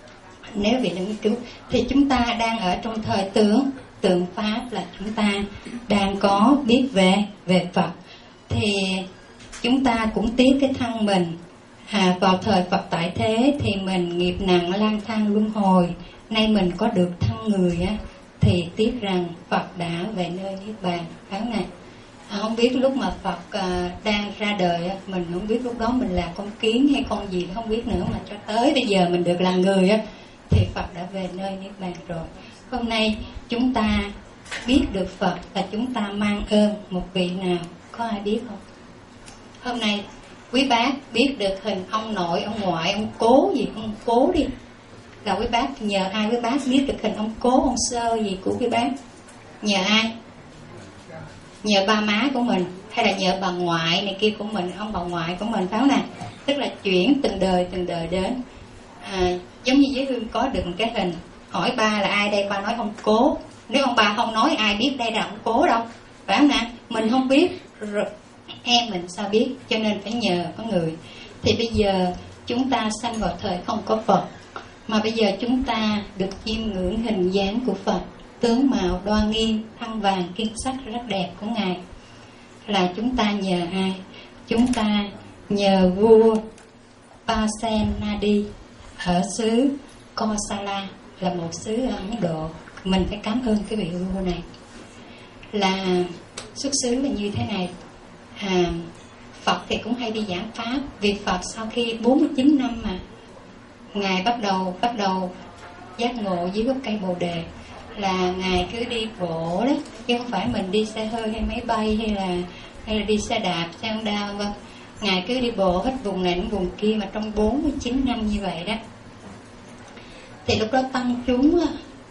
Nếu vị nghiên cứu thì chúng ta đang ở trong thời tượng tượng Pháp, là chúng ta đang có biết về về Phật. Thì chúng ta cũng tiếc cái thân mình, à, vào thời Phật tại thế thì mình nghiệp nặng lang thang luân hồi, nay mình có được thân người á, thì tiếc rằng Phật đã về nơi Niết Bàn. Tháng này à, không biết lúc mà Phật à, đang ra đời á, mình không biết lúc đó mình là con kiến hay con gì không biết nữa, mà cho tới bây giờ mình được là người á, thì Phật đã về nơi Niết Bàn rồi. Hôm nay chúng ta biết được Phật và chúng ta mang ơn một vị nào, có ai biết không? Hôm nay quý bác biết được hình ông nội, ông ngoại, ông cố gì, ông cố đi, là quý bác nhờ ai quý bác biết được hình ông cố, ông sơ gì của quý bác? Nhờ ai? Nhờ ba má của mình hay là nhờ bà ngoại này kia của mình, ông bà ngoại của mình, phải không nè? Tức là chuyển từng đời từng đời đến. À, giống như Giới Hương có được một cái hình, hỏi ba là ai đây, ba nói ông cố. Nếu ông bà không nói ai biết đây là ông cố đâu, phải không nè? Mình không biết rồi em mình sao biết, cho nên phải nhờ có người. Thì bây giờ chúng ta sanh vào thời không có Phật, mà bây giờ chúng ta được chiêm ngưỡng hình dáng của Phật, tướng mạo đoan nghiêm, thân vàng kim sắc rất đẹp của Ngài. Là chúng ta nhờ ai? Chúng ta nhờ vua Pasenadi ở xứ Kosala, là một xứ ở Ấn Độ. Mình phải cảm ơn cái vị vua này. Là xuất xứ là như thế này. À, Phật thì cũng hay đi giảng pháp. Vì Phật sau khi bốn mươi chín năm mà Ngài bắt đầu bắt đầu giác ngộ dưới gốc cây Bồ Đề, là Ngài cứ đi bộ đó, chứ không phải mình đi xe hơi hay máy bay hay là hay là đi xe đạp, xe Honda vân. Ngài cứ đi bộ hết vùng này đến vùng kia mà trong bốn mươi chín năm như vậy đó. Thì lúc đó tăng chúng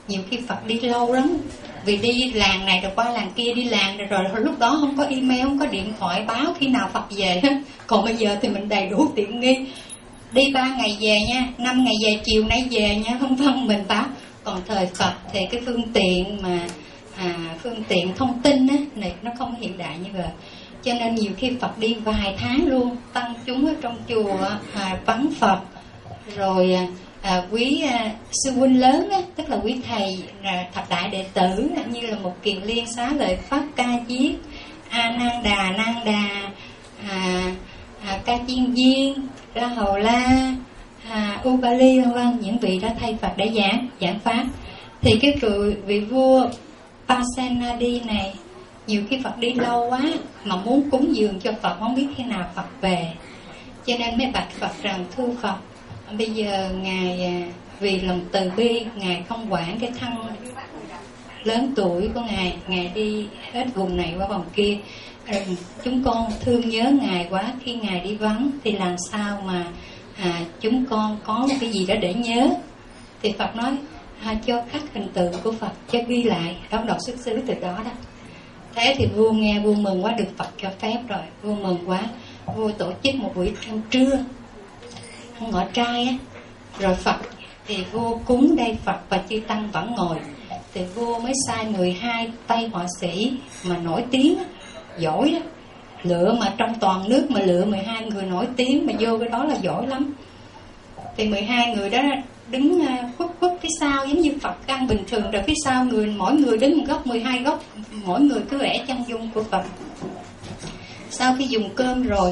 nhiều khi Phật đi lâu lắm, vì đi làng này rồi qua làng kia, đi làng rồi, rồi lúc đó không có email, không có điện thoại báo khi nào Phật về. Còn bây giờ thì mình đầy đủ tiện nghi, đi ba ngày về nha, năm ngày về, chiều nay về nha, không vâng mình báo. Còn thời Phật thì cái phương tiện mà à, phương tiện thông tin á, này nó không hiện đại như vậy, cho nên nhiều khi Phật đi vài tháng luôn, tăng chúng ở trong chùa à, vắng Phật. Rồi à, quý à, sư huynh lớn á, tức là quý thầy à, thập đại đệ tử như là một Kiền Liên, Xá Lợi Pháp, Ca Diếp, A Nan Đà, Nan Đà, à, à, Ca Chiên Viên, La Hầu La, à, Ubali vân vân, những vị đó thay Phật để giảng giảng pháp. Thì cái vị vua Pasenadi này, nhiều khi Phật đi lâu quá mà muốn cúng dường cho Phật, không biết khi nào Phật về, cho nên mới bạch Phật rằng thưa Phật, bây giờ ngài vì lòng từ bi, ngài không quản cái thân lớn tuổi của ngài, ngài đi hết vùng này qua vùng kia, chúng con thương nhớ ngài quá, khi ngài đi vắng thì làm sao mà à, chúng con có một cái gì đó để nhớ. Thì Phật nói à, cho khắc hình tượng của Phật, cho ghi lại, đó đầu xuất xứ từ đó đó. Thế thì vua nghe, vua mừng quá, được Phật cho phép rồi, vua mừng quá, vua tổ chức một buổi ăn trưa ăn ngọ trai á, rồi Phật thì vua cúng đây, Phật và chư tăng vẫn ngồi, thì vua mới sai mười hai tay họa sĩ mà nổi tiếng, giỏi đó, lựa mà trong toàn nước mà lựa mười hai người nổi tiếng mà vô cái đó là giỏi lắm. Thì mười hai người đó đứng khuất khuất phía sau giống như Phật ăn bình thường, rồi phía sau người mỗi người đứng một góc, mười hai góc, mỗi người cứ vẽ chân dung của Phật. Sau khi dùng cơm rồi,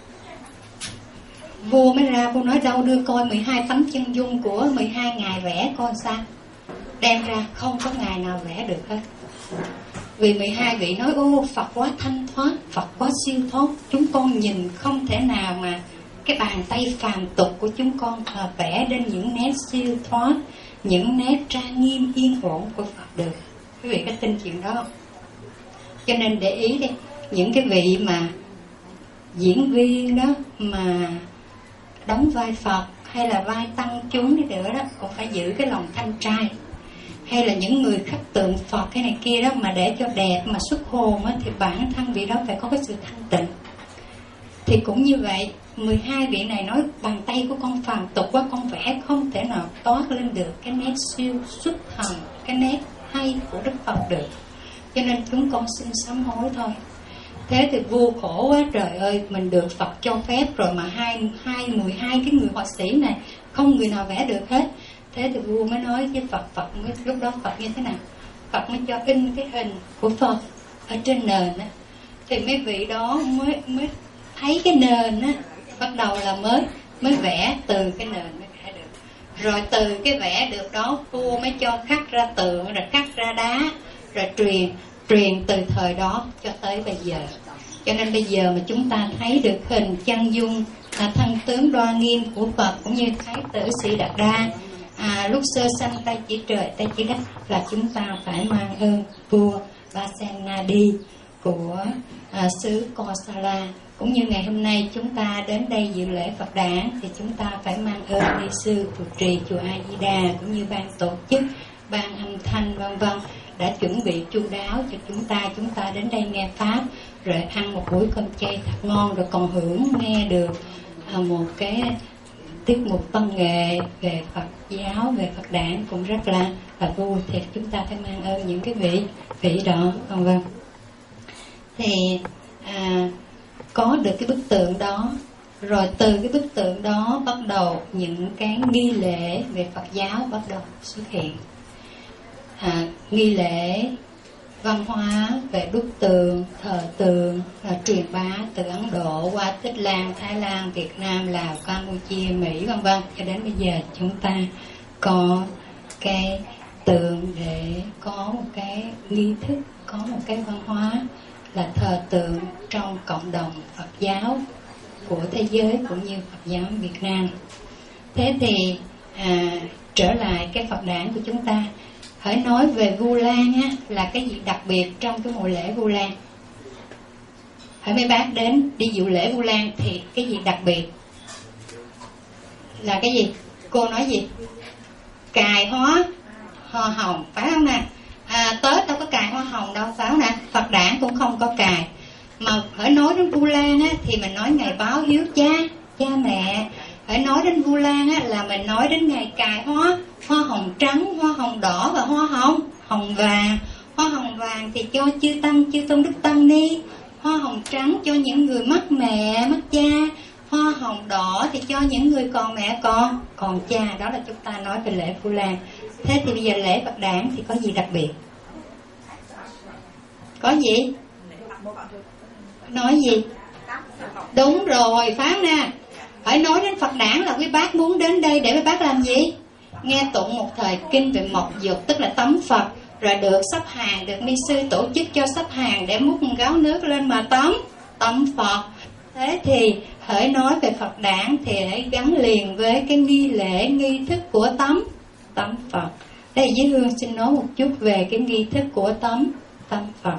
vua mới ra, vua nói đâu đưa coi mười hai tấm chân dung của mười hai ngài vẽ coi sao. Đem ra không có ngài nào vẽ được hết. Vì mười hai vị nói ô Phật quá thanh thoát, Phật quá siêu thoát, chúng con nhìn không thể nào mà cái bàn tay phàm tục của chúng con mà vẽ đến những nét siêu thoát, những nét trang nghiêm yên ổn của Phật được. Quý vị có tin chuyện đó không? Cho nên để ý đi, những cái vị mà diễn viên đó mà đóng vai Phật hay là vai tăng chúng đi nữa đó, cũng phải giữ cái lòng thanh trai. Hay là những người khắc tượng Phật cái này kia đó, mà để cho đẹp mà xuất hồn á, thì bản thân vị đó phải có cái sự thanh tịnh. Thì cũng như vậy, mười hai vị này nói bàn tay của con phàm tục quá, con vẽ không thể nào toát lên được cái nét siêu xuất thần, cái nét hay của Đức Phật được, cho nên chúng con xin sám hối thôi. Thế thì vua khổ quá, trời ơi, mình được Phật cho phép rồi mà hai hai mười hai cái người họa sĩ này không người nào vẽ được hết. Thế thì vua mới nói với Phật, Phật mới lúc đó Phật như thế nào? Phật mới cho in cái hình của Phật ở trên nền á, thì mấy vị đó mới mới thấy cái nền á, bắt đầu là mới mới vẽ từ cái nền mới vẽ được. Rồi từ cái vẽ được đó, vua mới cho khắc ra tượng, rồi khắc ra đá, rồi truyền truyền từ thời đó cho tới bây giờ. Cho nên bây giờ mà chúng ta thấy được hình chân dung là thân tướng đoan nghiêm của Phật, cũng như Thái tử Sĩ Đạt Đa, à, lúc sơ sanh tay chỉ trời tay chỉ đất, là chúng ta phải mang ơn vua Pasenadi của à, xứ Kosala. Cũng như ngày hôm nay chúng ta đến đây dự lễ Phật đản, thì chúng ta phải mang ơn ni sư trụ trì chùa A Di Đà, cũng như ban tổ chức, ban âm thanh vân vân đã chuẩn bị chu đáo cho chúng ta. Chúng ta đến đây nghe pháp, rồi ăn một buổi cơm chay thật ngon, rồi còn hưởng nghe được à, một cái tiết mục văn nghệ về Phật giáo, về Phật đản cũng rất là là vui. Thì chúng ta phải mang ơn những cái vị vị đó, vân vân. Thì à, có được cái bức tượng đó, rồi từ cái bức tượng đó bắt đầu những cái nghi lễ về Phật giáo bắt đầu xuất hiện. À, nghi lễ văn hóa về đúc tượng, thờ tượng là truyền bá từ Ấn Độ qua Tích Lan, Thái Lan, Việt Nam, Lào, Campuchia, Mỹ vân vân, cho đến bây giờ chúng ta có cái tượng để có một cái nghi thức, có một cái văn hóa là thờ tượng trong cộng đồng Phật giáo của thế giới cũng như Phật giáo Việt Nam. Thế thì à, trở lại cái Phật đản của chúng ta, hãy nói về Vu Lan á, là cái gì đặc biệt trong cái mùa lễ Vu Lan. Hãy mấy bác đến đi dự lễ Vu Lan thì cái gì đặc biệt là cái gì? Cô nói gì? Cài hóa hoa hồng, phải không nè? À, Tết đâu có cài hoa hồng đâu, phải không nè? Phật đản cũng không có cài. Mà hãy nói đến Vu Lan á thì mình nói ngày báo hiếu cha, cha mẹ. Hãy nói đến Vu Lan á là mình nói đến ngày cài hoa, hoa hồng trắng, hoa hồng đỏ và hoa hồng hồng vàng. Hoa hồng vàng thì cho chư tăng, chư tôn đức tăng đi. Hoa hồng trắng cho những người mất mẹ, mất cha. Hoa hồng đỏ thì cho những người còn mẹ còn còn cha. Đó là chúng ta nói về lễ Vu Lan. Thế thì bây giờ lễ Phật đản thì có gì đặc biệt? Có gì? Nói gì? Đúng rồi, phải không nè? Phải nói đến Phật đản là quý bác muốn đến đây để quý bác làm gì? Nghe tụng một thời kinh về mộc dục, tức là tắm Phật. Rồi được sắp hàng, được ni sư tổ chức cho sắp hàng để múc một gáo nước lên mà tắm, tắm Phật. Thế thì hãy nói về Phật đản thì hãy gắn liền với cái nghi lễ, nghi thức của tắm, tắm Phật. Đây Dưới Hương xin nói một chút về cái nghi thức của tắm, tắm Phật.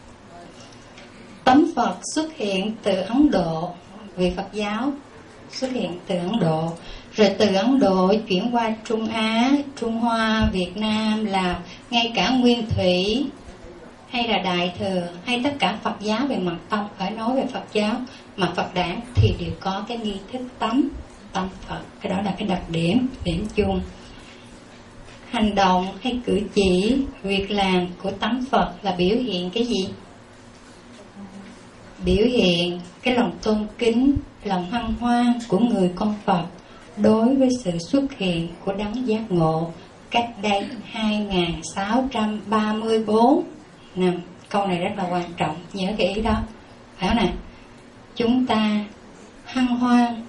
Tắm Phật xuất hiện từ Ấn Độ, vì Phật giáo xuất hiện từ Ấn Độ. Rồi từ Ấn Độ chuyển qua Trung Á, Trung Hoa, Việt Nam, Lào, ngay cả Nguyên Thủy hay là Đại Thừa, hay tất cả Phật giáo về mặt tông, phải nói về Phật giáo mà Phật đản thì đều có cái nghi thức tắm, tắm Phật. Cái đó là cái đặc điểm, điểm chung. Hành động hay cử chỉ, việc làm của tắm Phật là biểu hiện cái gì? Biểu hiện cái lòng tôn kính, lòng hân hoan của người con Phật đối với sự xuất hiện của đấng giác ngộ cách đây hai nghìn sáu trăm ba mươi bốn năm. Câu này rất là quan trọng, nhớ cái ý đó, phải không nè? Chúng ta hân hoan,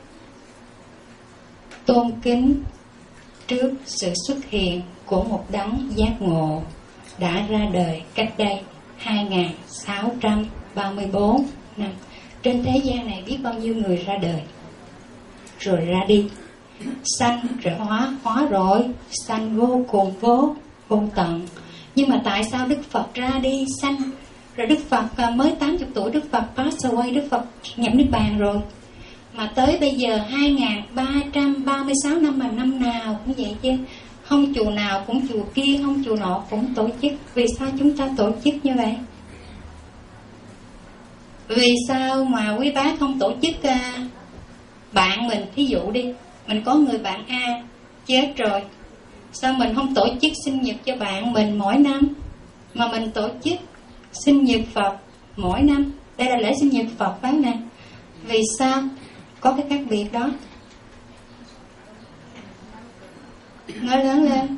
tôn kính trước sự xuất hiện của một đấng giác ngộ đã ra đời cách đây hai nghìn sáu trăm ba mươi bốn năm. Trên thế gian này biết bao nhiêu người ra đời rồi ra đi, sanh rồi hóa, hóa rồi sanh vô cùng vô vô tận. Nhưng mà tại sao Đức Phật ra đi sanh rồi Đức Phật mới tám mươi tuổi Đức Phật pass away, Đức Phật nhập niết bàn rồi, mà tới bây giờ hai nghìn ba trăm ba mươi sáu năm mà năm nào cũng vậy chứ? Không chùa nào cũng chùa kia, không chùa nọ cũng tổ chức. Vì sao chúng ta tổ chức như vậy? Vì sao mà quý bác không tổ chức uh, bạn mình, thí dụ đi, mình có người bạn A chết rồi, sao mình không tổ chức sinh nhật cho bạn mình mỗi năm, mà mình tổ chức sinh nhật Phật mỗi năm? Đây là lễ sinh nhật Phật phải nè. Vì sao có cái khác biệt đó? Nói lớn lên.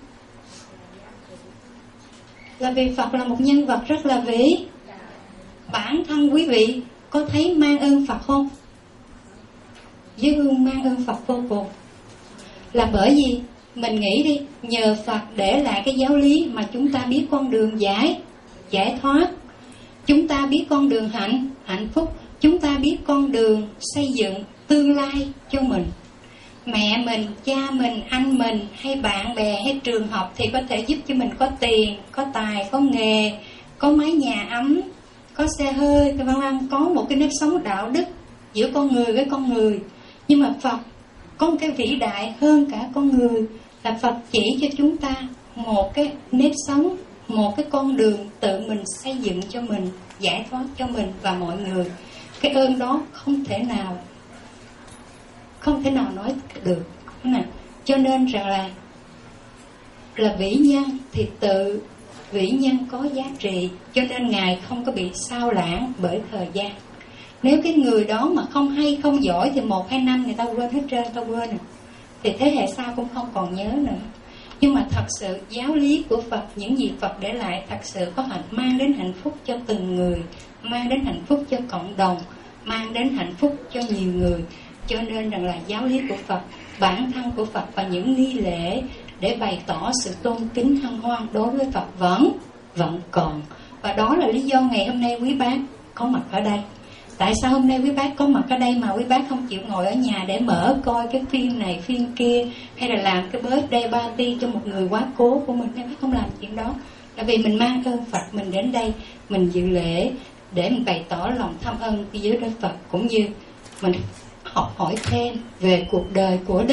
Là vì Phật là một nhân vật rất là vĩ. Bản thân quý vị có thấy mang ơn Phật không? Dưới Hương mang ơn Phật vô cùng. Là bởi vì mình nghĩ đi, nhờ Phật để lại cái giáo lý mà chúng ta biết con đường giải giải thoát, chúng ta biết con đường hạnh hạnh phúc, chúng ta biết con đường xây dựng tương lai cho mình. Mẹ mình, cha mình, anh mình hay bạn bè hay trường học thì có thể giúp cho mình có tiền, có tài, có nghề, có mái nhà ấm, có xe hơi, vân vân, có một cái nếp sống đạo đức giữa con người với con người. Nhưng mà Phật có một cái vĩ đại hơn cả con người, là Phật chỉ cho chúng ta một cái nếp sống, một cái con đường tự mình xây dựng cho mình, giải thoát cho mình và mọi người. Cái ơn đó không thể nào không thể nào nói được. Cho nên rằng là là vĩ nhân thì tự vĩ nhân có giá trị, cho nên Ngài không có bị sao lãng bởi thời gian. Nếu cái người đó mà không hay, không giỏi thì một hai năm người ta quên hết trơn, ta quên rồi. Thì thế hệ sau cũng không còn nhớ nữa. Nhưng mà thật sự giáo lý của Phật, những gì Phật để lại thật sự có hạnh, mang đến hạnh phúc cho từng người, mang đến hạnh phúc cho cộng đồng, mang đến hạnh phúc cho nhiều người. Cho nên rằng là giáo lý của Phật, bản thân của Phật và những nghi lễ để bày tỏ sự tôn kính hân hoan đối với Phật vẫn vẫn còn. Và đó là lý do ngày hôm nay quý bác có mặt ở đây. Tại sao hôm nay quý bác có mặt ở đây mà quý bác không chịu ngồi ở nhà để mở coi cái phim này phim kia, hay là làm cái birthday party cho một người quá cố của mình? Quý bác không làm chuyện đó. Là vì mình mang ơn Phật, mình đến đây mình dự lễ để mình bày tỏ lòng thăm ơn với Đức Phật, cũng như mình học hỏi thêm về cuộc đời của Đức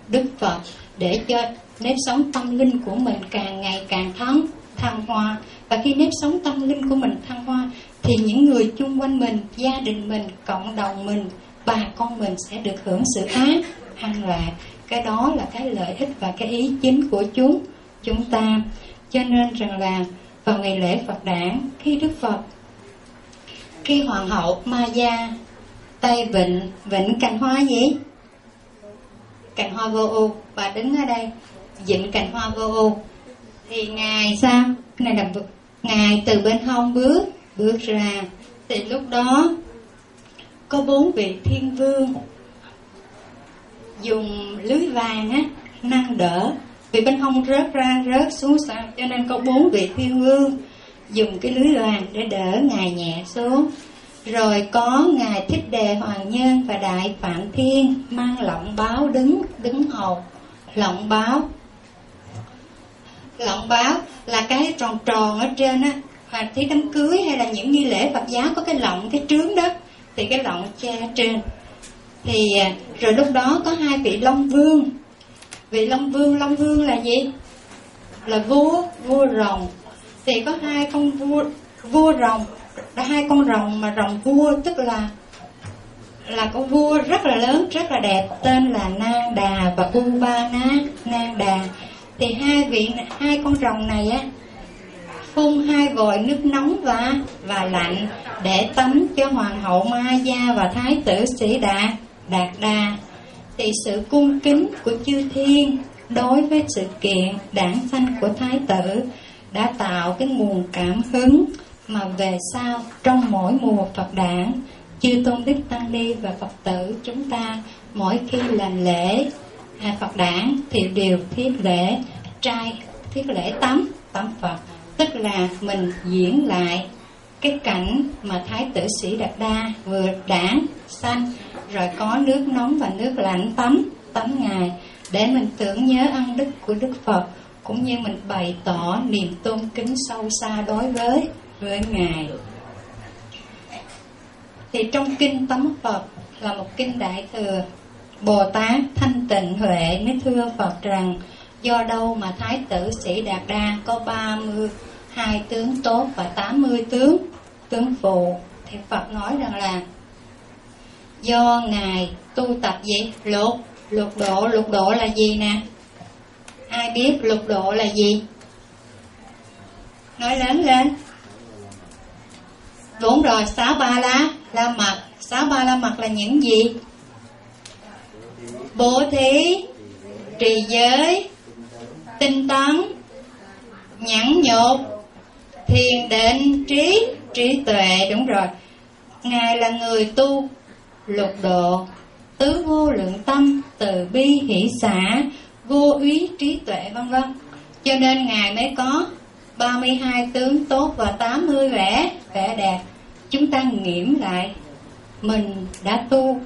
Đức Phật để cho nếp sống tâm linh của mình càng ngày càng thắng thăng hoa. Và khi nếp sống tâm linh của mình thăng hoa thì những người chung quanh mình, gia đình mình, cộng đồng mình, bà con mình sẽ được hưởng sự an an lạc. Cái đó là cái lợi ích và cái ý chính của chúng chúng ta. Cho nên rằng là vào ngày lễ Phật đản, khi Đức Phật, khi Hoàng hậu Maya tay vịnh vịnh cành hoa gì? Cành hoa vô ưu. Bà đứng ở đây vịnh cành hoa vô ưu thì ngài sao? Này là ngài từ bên hông bước bước ra. Thì lúc đó có bốn vị thiên vương dùng lưới vàng á nâng đỡ, vì bên hông rớt ra rớt xuống sao, cho nên có bốn vị thiên vương dùng cái lưới vàng để đỡ ngài nhẹ xuống. Rồi có ngài Thích Đề Hoàng Nhân và Đại Phạm Thiên mang lọng báo đứng đứng hầu. Lọng báo lọng báo là cái tròn tròn ở trên á, hoặc thấy đám cưới hay là những nghi lễ Phật giáo có cái lọng, cái trướng đó, thì cái lọng che trên. Thì rồi lúc đó có hai vị Long Vương. Vị Long Vương, Long Vương là gì? Là vua, vua rồng. Thì có hai con vua, vua rồng, là hai con rồng mà rồng vua, tức là là con vua rất là lớn, rất là đẹp, tên là Nang Đà và Ubana Nang Đà. Thì hai vị hai con rồng này á phun hai vòi nước nóng và và lạnh để tắm cho hoàng hậu Maya và thái tử Sĩ Đạt Đạt Đa. Thì sự cung kính của chư thiên đối với sự kiện đản sanh của thái tử đã tạo cái nguồn cảm hứng mà về sau trong mỗi mùa Phật đản, chư tôn đức tăng ni và Phật tử chúng ta mỗi khi làm lễ à, Phật đản thì đều thiết lễ trai, thiết lễ tắm tắm Phật, tức là mình diễn lại cái cảnh mà thái tử Sĩ Đạt Đa vừa đản sanh, rồi có nước nóng và nước lạnh tắm tắm ngài để mình tưởng nhớ ân đức của Đức Phật, cũng như mình bày tỏ niềm tôn kính sâu xa đối với với ngài. Thì trong kinh Tắm Phật là một kinh Đại Thừa, Bồ Tát Thanh Tịnh Huệ mới thưa Phật rằng do đâu mà thái tử Sĩ Đạt Đa có ba mươi hai tướng tốt và tám mươi tướng tướng phụ. Thì Phật nói rằng là do ngài tu tập gì? Lục lục độ. Lục độ là gì nè? Ai biết lục độ là gì? Nói lớn lên. Đúng rồi, sáu ba la la mật. Sáu ba la mật là những gì? Bố thí, trì giới, tinh tấn, nhẫn nhục, thiền định, trí trí tuệ. Đúng rồi, ngài là người tu lục độ, tứ vô lượng tâm, từ bi hỷ xả, vô úy trí tuệ, vân vân. Cho nên ngài mới có ba mươi hai tướng tốt và tám mươi vẻ vẻ đẹp. Chúng ta nghiệm lại, mình đã tu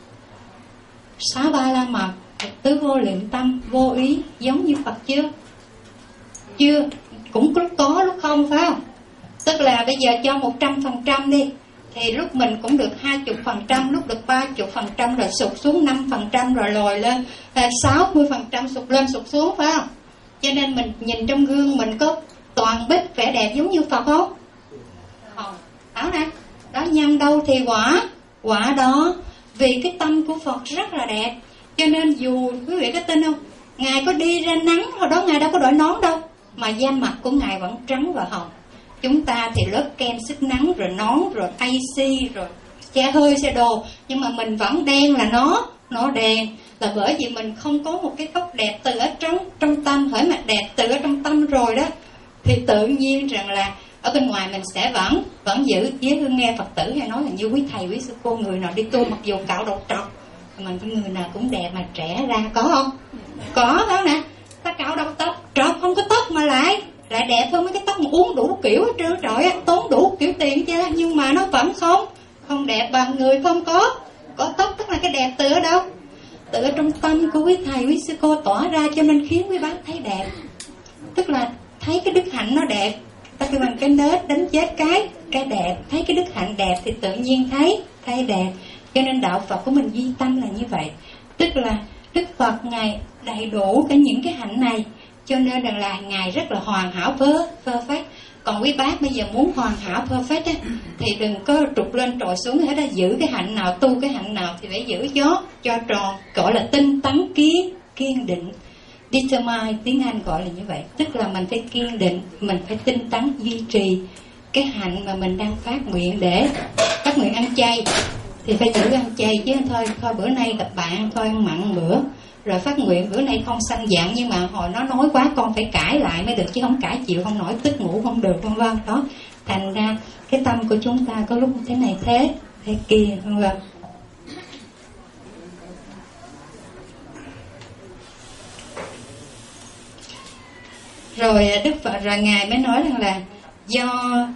sáu ba la mật, tứ vô lượng tâm, vô úy giống như Phật chưa? Chưa, cũng lúc có lúc không, phải không? Tức là bây giờ cho một trăm phần trăm đi, thì lúc mình cũng được hai mươi phần trăm, lúc được ba mươi phần trăm, rồi sụt xuống năm phần trăm, rồi lồi lên sáu mươi phần trăm, sụt lên sụt xuống, phải không? Cho nên mình nhìn trong gương mình có toàn bích vẻ đẹp giống như Phật không? Không. Đó nè, đó nhân đâu thì quả, quả đó. Vì cái tâm của Phật rất là đẹp, cho nên dù quý vị có tin không, ngài có đi ra nắng hồi đó ngài đâu có đội nón đâu, mà da mặt của ngài vẫn trắng và hồng. Chúng ta thì lớp kem xích nắng, rồi nón, rồi a xê, rồi che hơi xe đồ, nhưng mà mình vẫn đen là nó nó đen là bởi vì mình không có một cái gốc đẹp từ ở trong trong tâm. Hỡi mặt đẹp từ ở trong tâm rồi đó, thì tự nhiên rằng là ở bên ngoài mình sẽ vẫn vẫn giữ. Với Hương nghe Phật tử hay nói là như quý thầy quý sư cô, người nào đi tu mặc dù cạo đầu trọc mà cái người nào cũng đẹp mà trẻ ra, có không? Có đó nè, ta cạo đầu tóc trọc không có tóc mà lại lại đẹp hơn mấy cái tóc mà uống đủ kiểu hết trơn trời á, tốn đủ kiểu tiền chứ, nhưng mà nó vẫn không không đẹp bằng người không có có tóc. Tức là cái đẹp từ ở đâu? Từ ở trong tâm của quý thầy quý sư cô tỏa ra, cho nên khiến quý bác thấy đẹp. Tức là thấy cái đức hạnh nó đẹp, ta kêu bằng cái nết đánh chết cái cái đẹp. Thấy cái đức hạnh đẹp thì tự nhiên thấy thấy đẹp. Cho nên đạo Phật của mình duy tâm là như vậy. Tức là Đức Phật Ngài đầy đủ cả những cái hạnh này, cho nên rằng là Ngài rất là hoàn hảo perfect. Còn quý bác bây giờ muốn hoàn hảo perfect á, thì đừng có trục lên trội xuống hết đó. Giữ cái hạnh nào, tu cái hạnh nào thì phải giữ cho cho tròn, gọi là tinh tấn kiên kiên định. Determine tiếng Anh gọi là như vậy, tức là mình phải kiên định, mình phải tinh tấn duy trì cái hạnh mà mình đang phát nguyện. Để phát nguyện ăn chay thì phải giữ ăn chay, chứ thôi thôi bữa nay tập bạn thôi ăn mặn bữa, rồi phát nguyện bữa nay không sanh dạng, nhưng mà hồi nó nói quá con phải cãi lại mới được, chứ không cãi chịu không nổi, tức ngủ không được, vân vân đó. Thành ra cái tâm của chúng ta có lúc thế này thế thế kia, vân vân. Rồi Đức Phật rồi Ngài mới nói rằng là do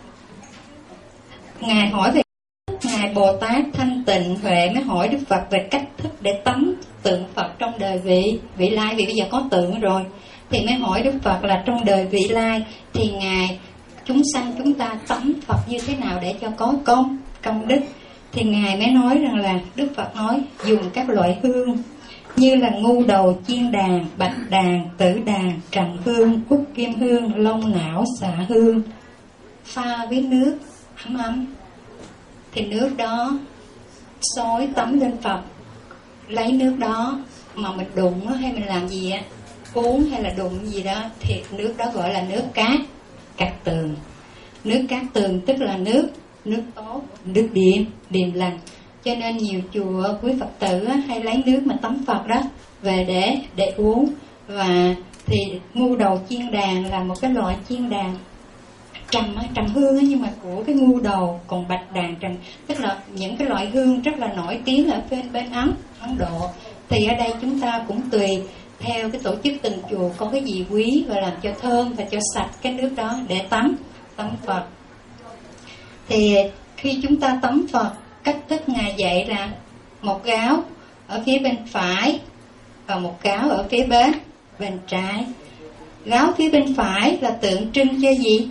Ngài hỏi về Ngài Bồ Tát thanh tịnh huệ mới hỏi Đức Phật về cách thức để tắm tượng Phật trong đời vị vị lai, vì bây giờ có tượng rồi, thì mới hỏi Đức Phật là trong đời vị lai thì Ngài chúng sanh chúng ta tắm Phật như thế nào để cho có công công đức. Thì Ngài mới nói rằng là Đức Phật nói dùng các loại hương như là ngu đầu, chiên đàn, bạch đàn, tử đàn, trầm hương, út kim hương, long não, xạ hương, pha với nước ấm ấm, thì nước đó xối tắm lên Phật. Lấy nước đó mà mình đụng hay mình làm gì á, uống hay là đụng gì đó, thì nước đó gọi là nước cát cát tường. Nước cát tường tức là nước nước tốt, nước điềm điềm lành. Cho nên nhiều chùa quý Phật tử hay lấy nước mà tắm Phật đó về để để uống. Và thì ngu đầu chiên đàn là một cái loại chiên đàn trầm trầm hương ấy, nhưng mà của cái ngu đầu. Còn bạch đàn trầm tức là những cái loại hương rất là nổi tiếng ở bên bên Ấn Ấn Độ. Thì ở đây chúng ta cũng tùy theo cái tổ chức từng chùa có cái gì quý và làm cho thơm và cho sạch cái nước đó để tắm tắm Phật. Thì khi chúng ta tắm Phật, cách thức Ngài dạy là một gáo ở phía bên phải và một gáo ở phía bên bên trái. Gáo phía bên phải là tượng trưng cho gì?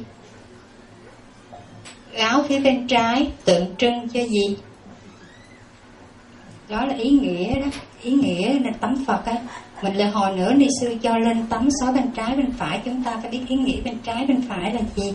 Gáo phía bên trái tượng trưng cho gì? Đó là ý nghĩa đó, ý nghĩa là tắm Phật á. Mình là hồi nữa ni sư cho lên tắm sáu bên trái bên phải, chúng ta phải biết ý nghĩa bên trái bên phải là gì?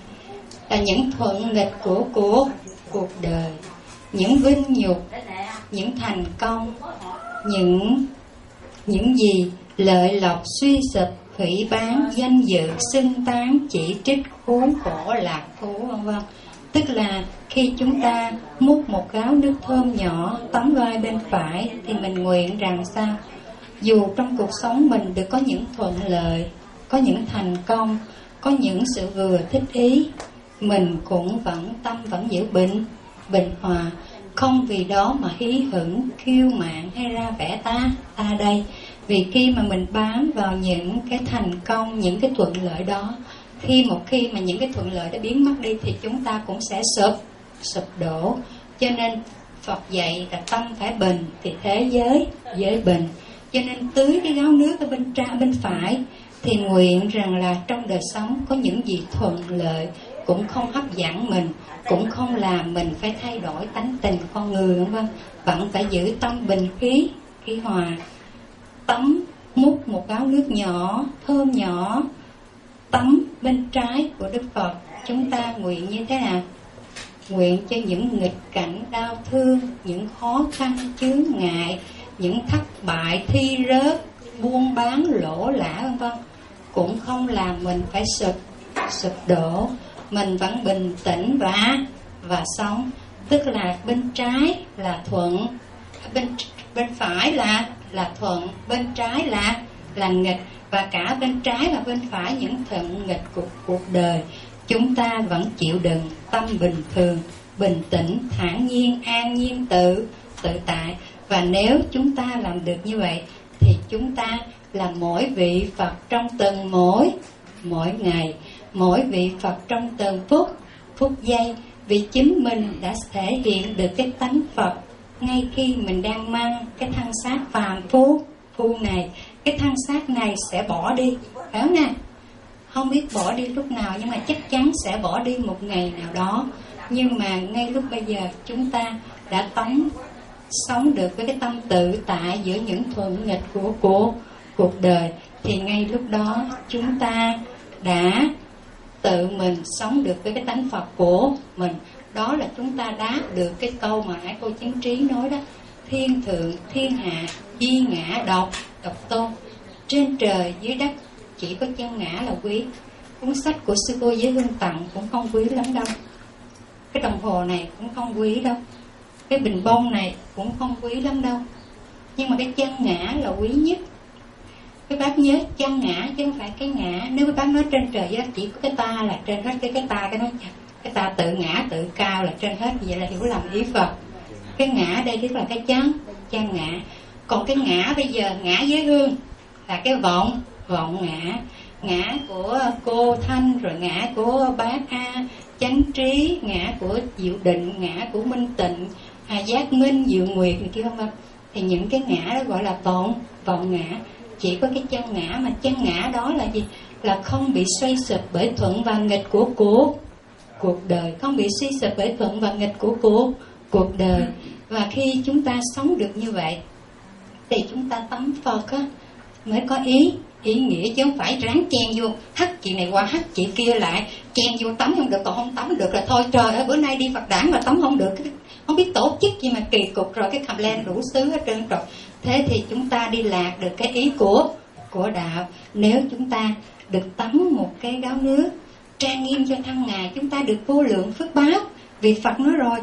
Là những thuận nghịch của của cuộc đời, những vinh nhục, những thành công, những những gì lợi lộc suy sụp, hủy bán, danh dự, xưng tán, chỉ trích, khốn khổ, lạc thú, vân vân. Tức là khi chúng ta múc một gáo nước thơm nhỏ tắm vai bên phải, thì mình nguyện rằng sao? Dù trong cuộc sống mình được có những thuận lợi, có những thành công, có những sự vừa thích ý, mình cũng vẫn tâm vẫn giữ bình bình hòa, không vì đó mà hí hửng, kiêu mạn hay ra vẻ ta ta đây. Vì khi mà mình bám vào những cái thành công, những cái thuận lợi đó, khi một khi mà những cái thuận lợi đã biến mất đi thì chúng ta cũng sẽ sụp sụp đổ. Cho nên Phật dạy là tâm phải bình thì thế giới giới bình. Cho nên tưới cái gáo nước ở bên trái bên phải thì nguyện rằng là trong đời sống có những gì thuận lợi cũng không hấp dẫn mình, cũng không làm mình phải thay đổi tánh tình con người, vân vẫn phải giữ tâm bình khí khí hòa. Tắm múc một gáo nước nhỏ thơm nhỏ tắm bên trái của Đức Phật, chúng ta nguyện như thế nào? Nguyện cho những nghịch cảnh đau thương, những khó khăn chướng ngại, những thất bại thi rớt, buôn bán lỗ lã vân vân cũng không làm mình phải sụp sụp đổ. Mình vẫn bình tĩnh và và sống. Tức là bên trái là thuận, bên bên phải là là thuận, bên trái là là nghịch, và cả bên trái và bên phải những thuận nghịch của cuộc đời chúng ta vẫn chịu đựng, tâm bình thường, bình tĩnh, thản nhiên, an nhiên, tự tự tại. Và nếu chúng ta làm được như vậy thì chúng ta là mỗi vị Phật trong từng mỗi mỗi ngày, mỗi vị Phật trong từng phút phút giây, vì chính mình đã thể hiện được cái tánh Phật ngay khi mình đang mang cái thân xác phàm phu phu này. Cái thân xác này sẽ bỏ đi, phải không nè? Không biết bỏ đi lúc nào, nhưng mà chắc chắn sẽ bỏ đi một ngày nào đó. Nhưng mà ngay lúc bây giờ chúng ta đã tắm sống được với cái tâm tự tại giữa những thuận nghịch của của cuộc đời, thì ngay lúc đó chúng ta đã tự mình sống được với cái tánh Phật của mình. Đó là chúng ta đáp được cái câu mà nãy cô Chứng Trí nói đó: thiên thượng thiên hạ, duy ngã độc độc tôn. Trên trời dưới đất chỉ có chân ngã là quý. Cuốn sách của sư cô Giới Hương tặng cũng không quý lắm đâu, cái đồng hồ này cũng không quý đâu, cái bình bông này cũng không quý lắm đâu, nhưng mà cái chân ngã là quý nhất. Các bác nhớ chân ngã chứ không phải cái ngã. Nếu các bác nói trên trời dưới đất chỉ có cái ta là trên hết, cái cái ta cái nói cái ta tự ngã tự cao là trên hết, vậy là hiểu lầm ý Phật. Cái ngã đây tức là cái chân chân ngã. Còn cái ngã bây giờ, ngã Giới Hương là cái vọng vọng ngã, ngã của cô Thanh, rồi ngã của bác A Chánh Trí, ngã của Diệu Định, ngã của Minh Tịnh, à, Giác Minh, Diệu Nguyệt này kia không ạ? Thì những cái ngã đó gọi là vọng vọng ngã. Chỉ có cái chân ngã, mà chân ngã đó là gì? Là không bị xoay sụp bởi thuận và nghịch của cuộc cuộc đời, không bị suy sụp bởi thuận và nghịch của cuộc cuộc đời. Và khi chúng ta sống được như vậy thì chúng ta tắm Phật á, mới có ý ý nghĩa, chứ không phải ráng chen vô, hất chị này qua hất chị kia lại, chen vô tắm không được, còn không tắm được là thôi. Trời ơi, bữa nay đi Phật đản mà tắm không được, không biết tổ chức gì mà kỳ cục, rồi cái khầm len đủ xứ hết trơn rồi. Thế thì chúng ta đi lạc được cái ý của của đạo. Nếu chúng ta được tắm một cái gáo nước trang nghiêm cho thân Ngài, chúng ta được vô lượng phước báo. Vì Phật nói rồi,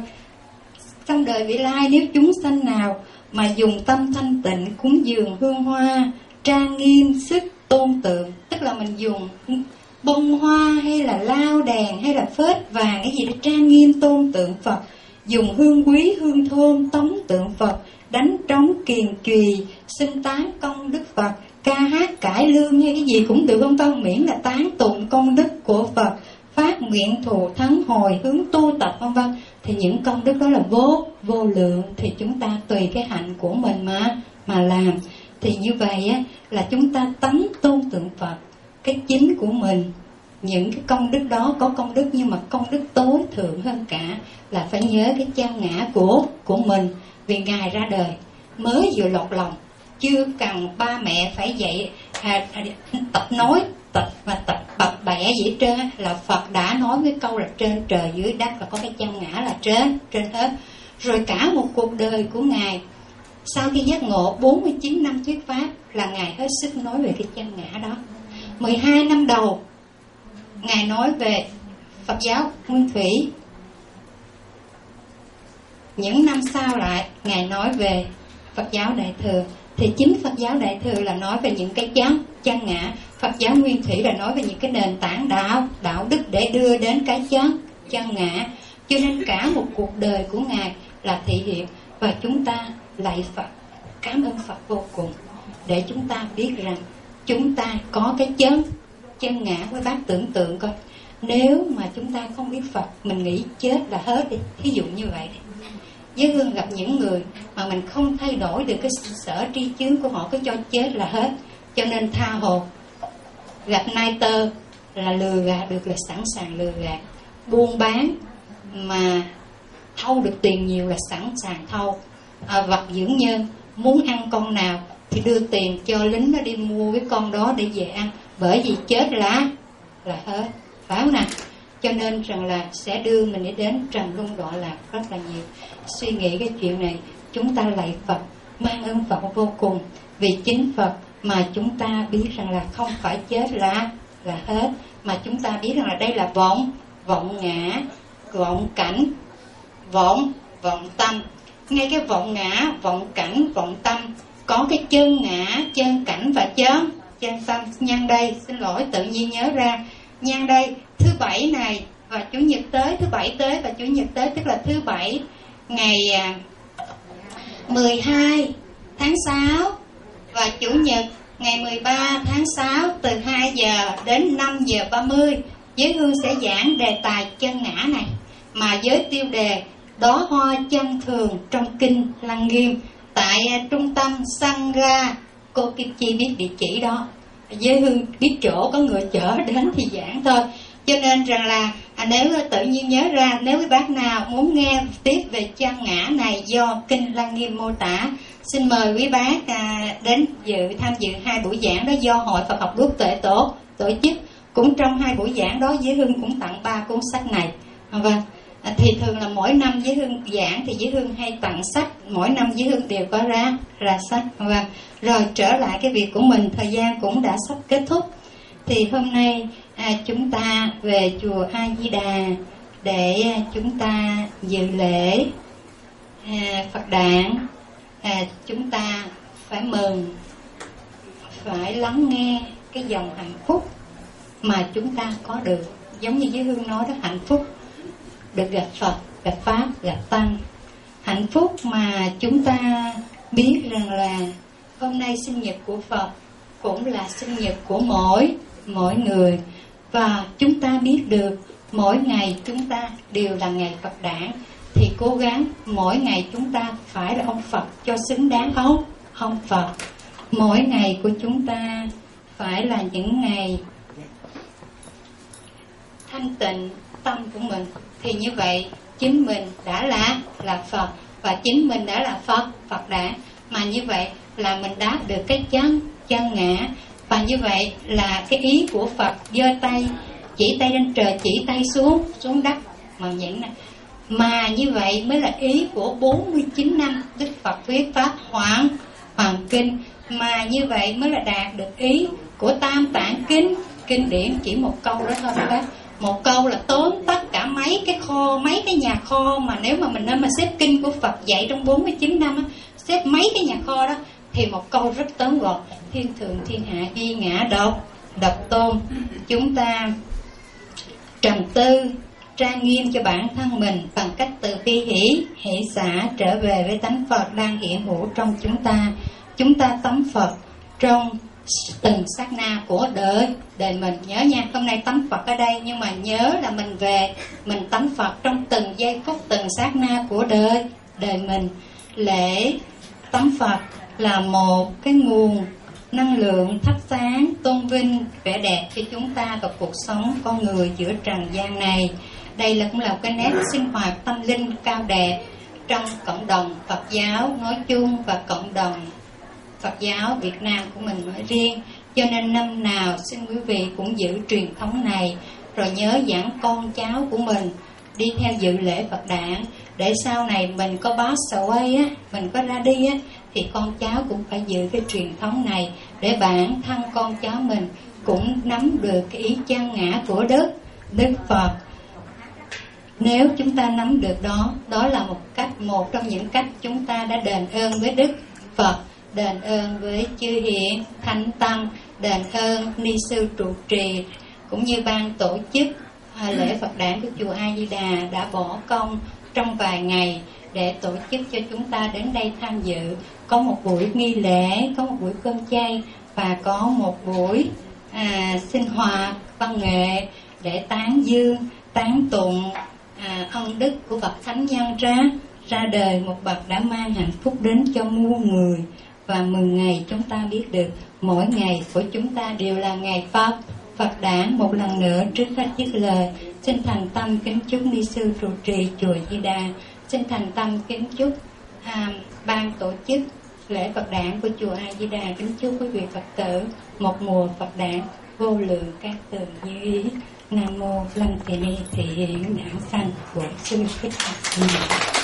trong đời vị lai nếu chúng sanh nào mà dùng tâm thanh tịnh cúng dường hương hoa, trang nghiêm sức tôn tượng, tức là mình dùng bông hoa hay là lao đèn hay là phết vàng cái gì để trang nghiêm tôn tượng Phật, dùng hương quý hương thơm tống tượng Phật, đánh trống kiền chùy xưng tán công đức Phật, ca hát cải lương hay cái gì cũng được không tao, miễn là tán tụng công đức của Phật, phát nguyện thù thắng hồi hướng tu tập vân vân, thì những công đức đó là vô vô lượng. Thì chúng ta tùy cái hạnh của mình mà mà làm. Thì như vậy á, là chúng ta tánh tôn tượng Phật, cái chính của mình. Những cái công đức đó có công đức, nhưng mà công đức tối thượng hơn cả là phải nhớ cái chân ngã của của mình. Vì Ngài ra đời mới vừa lọt lòng, chưa cần ba mẹ phải dạy à, à, tập nói tập và tập bập bẹ gì hết trơn, là Phật đã nói với câu là trên trời dưới đất và có cái chân ngã là trên trên hết. Rồi cả một cuộc đời của Ngài sau khi giác ngộ bốn mươi chín năm thuyết pháp là Ngài hết sức nói về cái chân ngã đó. mười hai năm đầu Ngài nói về Phật giáo Nguyên Thủy, những năm sau lại Ngài nói về Phật giáo Đại Thừa. Thì chính Phật giáo Đại Thừa là nói về những cái chân chân ngã, Phật giáo Nguyên Thủy là nói về những cái nền tảng đạo đạo đức để đưa đến cái chân chân ngã. Cho nên cả một cuộc đời của Ngài là thị hiện. Và chúng ta lạy Phật, cảm ơn Phật vô cùng, để chúng ta biết rằng chúng ta có cái chân chân ngã. Với bác tưởng tượng coi, nếu mà chúng ta không biết Phật, mình nghĩ chết là hết đi, thí dụ như vậy đi. Giới Hương gặp những người mà mình không thay đổi được cái sở tri chướng của họ, cứ cho chết là hết. Cho nên tha hồ. Gặp nai tơ là lừa gạt được, là sẵn sàng lừa gạt. Buôn bán mà thâu được tiền nhiều là sẵn sàng thâu. À, vật dưỡng nhân, muốn ăn con nào thì đưa tiền cho lính nó đi mua cái con đó để về ăn. Bởi vì chết là là hết, phải không nào? Cho nên rằng là sẽ đưa mình đi đến trần luân đọa lạc rất là nhiều. Suy nghĩ cái chuyện này, chúng ta lạy Phật, mang ơn Phật vô cùng. Vì chính Phật mà chúng ta biết rằng là không phải chết là là hết, mà chúng ta biết rằng là đây là vọng vọng ngã, vọng cảnh, vọng vọng tâm. Ngay cái vọng ngã, vọng cảnh, vọng tâm có cái chân ngã, chân cảnh và chân chân tâm. Nhân đây, xin lỗi tự nhiên nhớ ra, nhân đây thứ bảy này và chủ nhật tới, thứ bảy tới và chủ nhật tới, tức là thứ bảy ngày mười hai tháng sáu và chủ nhật ngày mười ba tháng sáu từ hai giờ đến năm giờ ba mươi, Giới Hương sẽ giảng đề tài chân ngã này, mà với tiêu đề Đóa hoa chân thường trong kinh Lăng Nghiêm, tại trung tâm Sangha. Cô Kim Chi biết địa chỉ đó, Giới Hương biết chỗ, có người chở đến thì giảng thôi. Cho nên rằng là à, nếu tự nhiên nhớ ra, nếu quý bác nào muốn nghe tiếp về chân ngã này do Kinh Lăng Nghiêm mô tả, xin mời quý bác à, đến dự tham dự hai buổi giảng đó do Hội Phật học Quốc Tuệ Tổ tổ chức. Cũng trong hai buổi giảng đó, Giới Hương cũng tặng ba cuốn sách này. À, vâng. À, thì thường là mỗi năm Giới Hương giảng thì Giới Hương hay tặng sách, mỗi năm Giới Hương đều có ra ra sách. À, vâng. Rồi trở lại cái việc của mình, thời gian cũng đã sắp kết thúc. Thì hôm nay à, chúng ta về chùa A Di Đà để à, chúng ta dự lễ à, Phật đản. À, chúng ta phải mừng, phải lắng nghe cái dòng hạnh phúc mà chúng ta có được. Giống như Giới Hương nói đó, hạnh phúc được gặp Phật, gặp Pháp, gặp Tăng. Hạnh phúc mà chúng ta biết rằng là hôm nay sinh nhật của Phật cũng là sinh nhật của mỗi mỗi người. Và chúng ta biết được mỗi ngày chúng ta đều là ngày Phật đản, thì cố gắng mỗi ngày chúng ta phải là ông Phật cho xứng đáng ông, ông Phật. Mỗi ngày của chúng ta phải là những ngày thanh tịnh tâm của mình, thì như vậy chính mình đã là là Phật, và chính mình đã là Phật Phật đản, mà như vậy là mình đáp được cái chân chân ngã. Và như vậy là cái ý của Phật giơ tay chỉ tay lên trời, chỉ tay xuống xuống đất mà nhẫn này. Mà như vậy mới là ý của bốn mươi chín năm Đức Phật thuyết pháp Hoàng Hoàng Kinh. Mà như vậy mới là đạt được ý của Tam Tạng Kinh, kinh điển chỉ một câu đó thôi các bác. Một câu là tốn tất cả mấy cái kho, mấy cái nhà kho mà nếu mà mình nên mà xếp kinh của Phật dạy trong bốn mươi chín năm á, xếp mấy cái nhà kho đó thì một câu rất tóm gọn: thiên thượng thiên hạ duy ngã độc độc tôn. Chúng ta trầm tư trang nghiêm cho bản thân mình bằng cách từ bi hỷ hỷ xả trở về với tánh Phật đang hiện hữu trong chúng ta. Chúng ta tắm Phật trong từng sát na của đời đời mình. Nhớ nha, hôm nay tắm Phật ở đây, nhưng mà nhớ là mình về mình tắm Phật trong từng giây phút, từng sát na của đời đời mình. Lễ tắm Phật là một cái nguồn năng lượng thắp sáng, tôn vinh, vẻ đẹp cho chúng ta và cuộc sống con người giữa trần gian này. Đây là cũng là một cái nét sinh hoạt tâm linh cao đẹp trong cộng đồng Phật giáo nói chung và cộng đồng Phật giáo Việt Nam của mình nói riêng. Cho nên năm nào xin quý vị cũng giữ truyền thống này, rồi nhớ dẫn con cháu của mình đi theo dự lễ Phật đản, để sau này mình có pass away á, mình có ra đi á, thì con cháu cũng phải giữ cái truyền thống này, để bản thân con cháu mình cũng nắm được cái ý chân ngã của Đức Đức Phật. Nếu chúng ta nắm được đó, đó là một cách, một trong những cách chúng ta đã đền ơn với Đức Phật, đền ơn với chư hiền thánh tăng, đền ơn ni sư trụ trì cũng như ban tổ chức à, lễ Phật đản của chùa A Di Đà đã bỏ công trong vài ngày để tổ chức cho chúng ta đến đây tham dự. Có một buổi nghi lễ, có một buổi cơm chay và có một buổi à, sinh hoạt văn nghệ để tán dương, tán tụng à, ân đức của bậc thánh nhân ra ra đời, một bậc đã mang hạnh phúc đến cho muôn người. Và mừng ngày chúng ta biết được mỗi ngày của chúng ta đều là ngày Phật Phật đản. Một lần nữa trước hết dứt lời, xin thành tâm kính chúc ni sư trụ trì chùa Di Đà, xin thành tâm kính chúc à, ban tổ chức lễ Phật đản của chùa A Di Đà, kính chúc quý vị Phật tử một mùa Phật đản vô lượng các tường như ý. Nam mô Lăng Tỳ Ni Thị Hiện Đản Sanh của Sư Thích Ca Mâu Ni.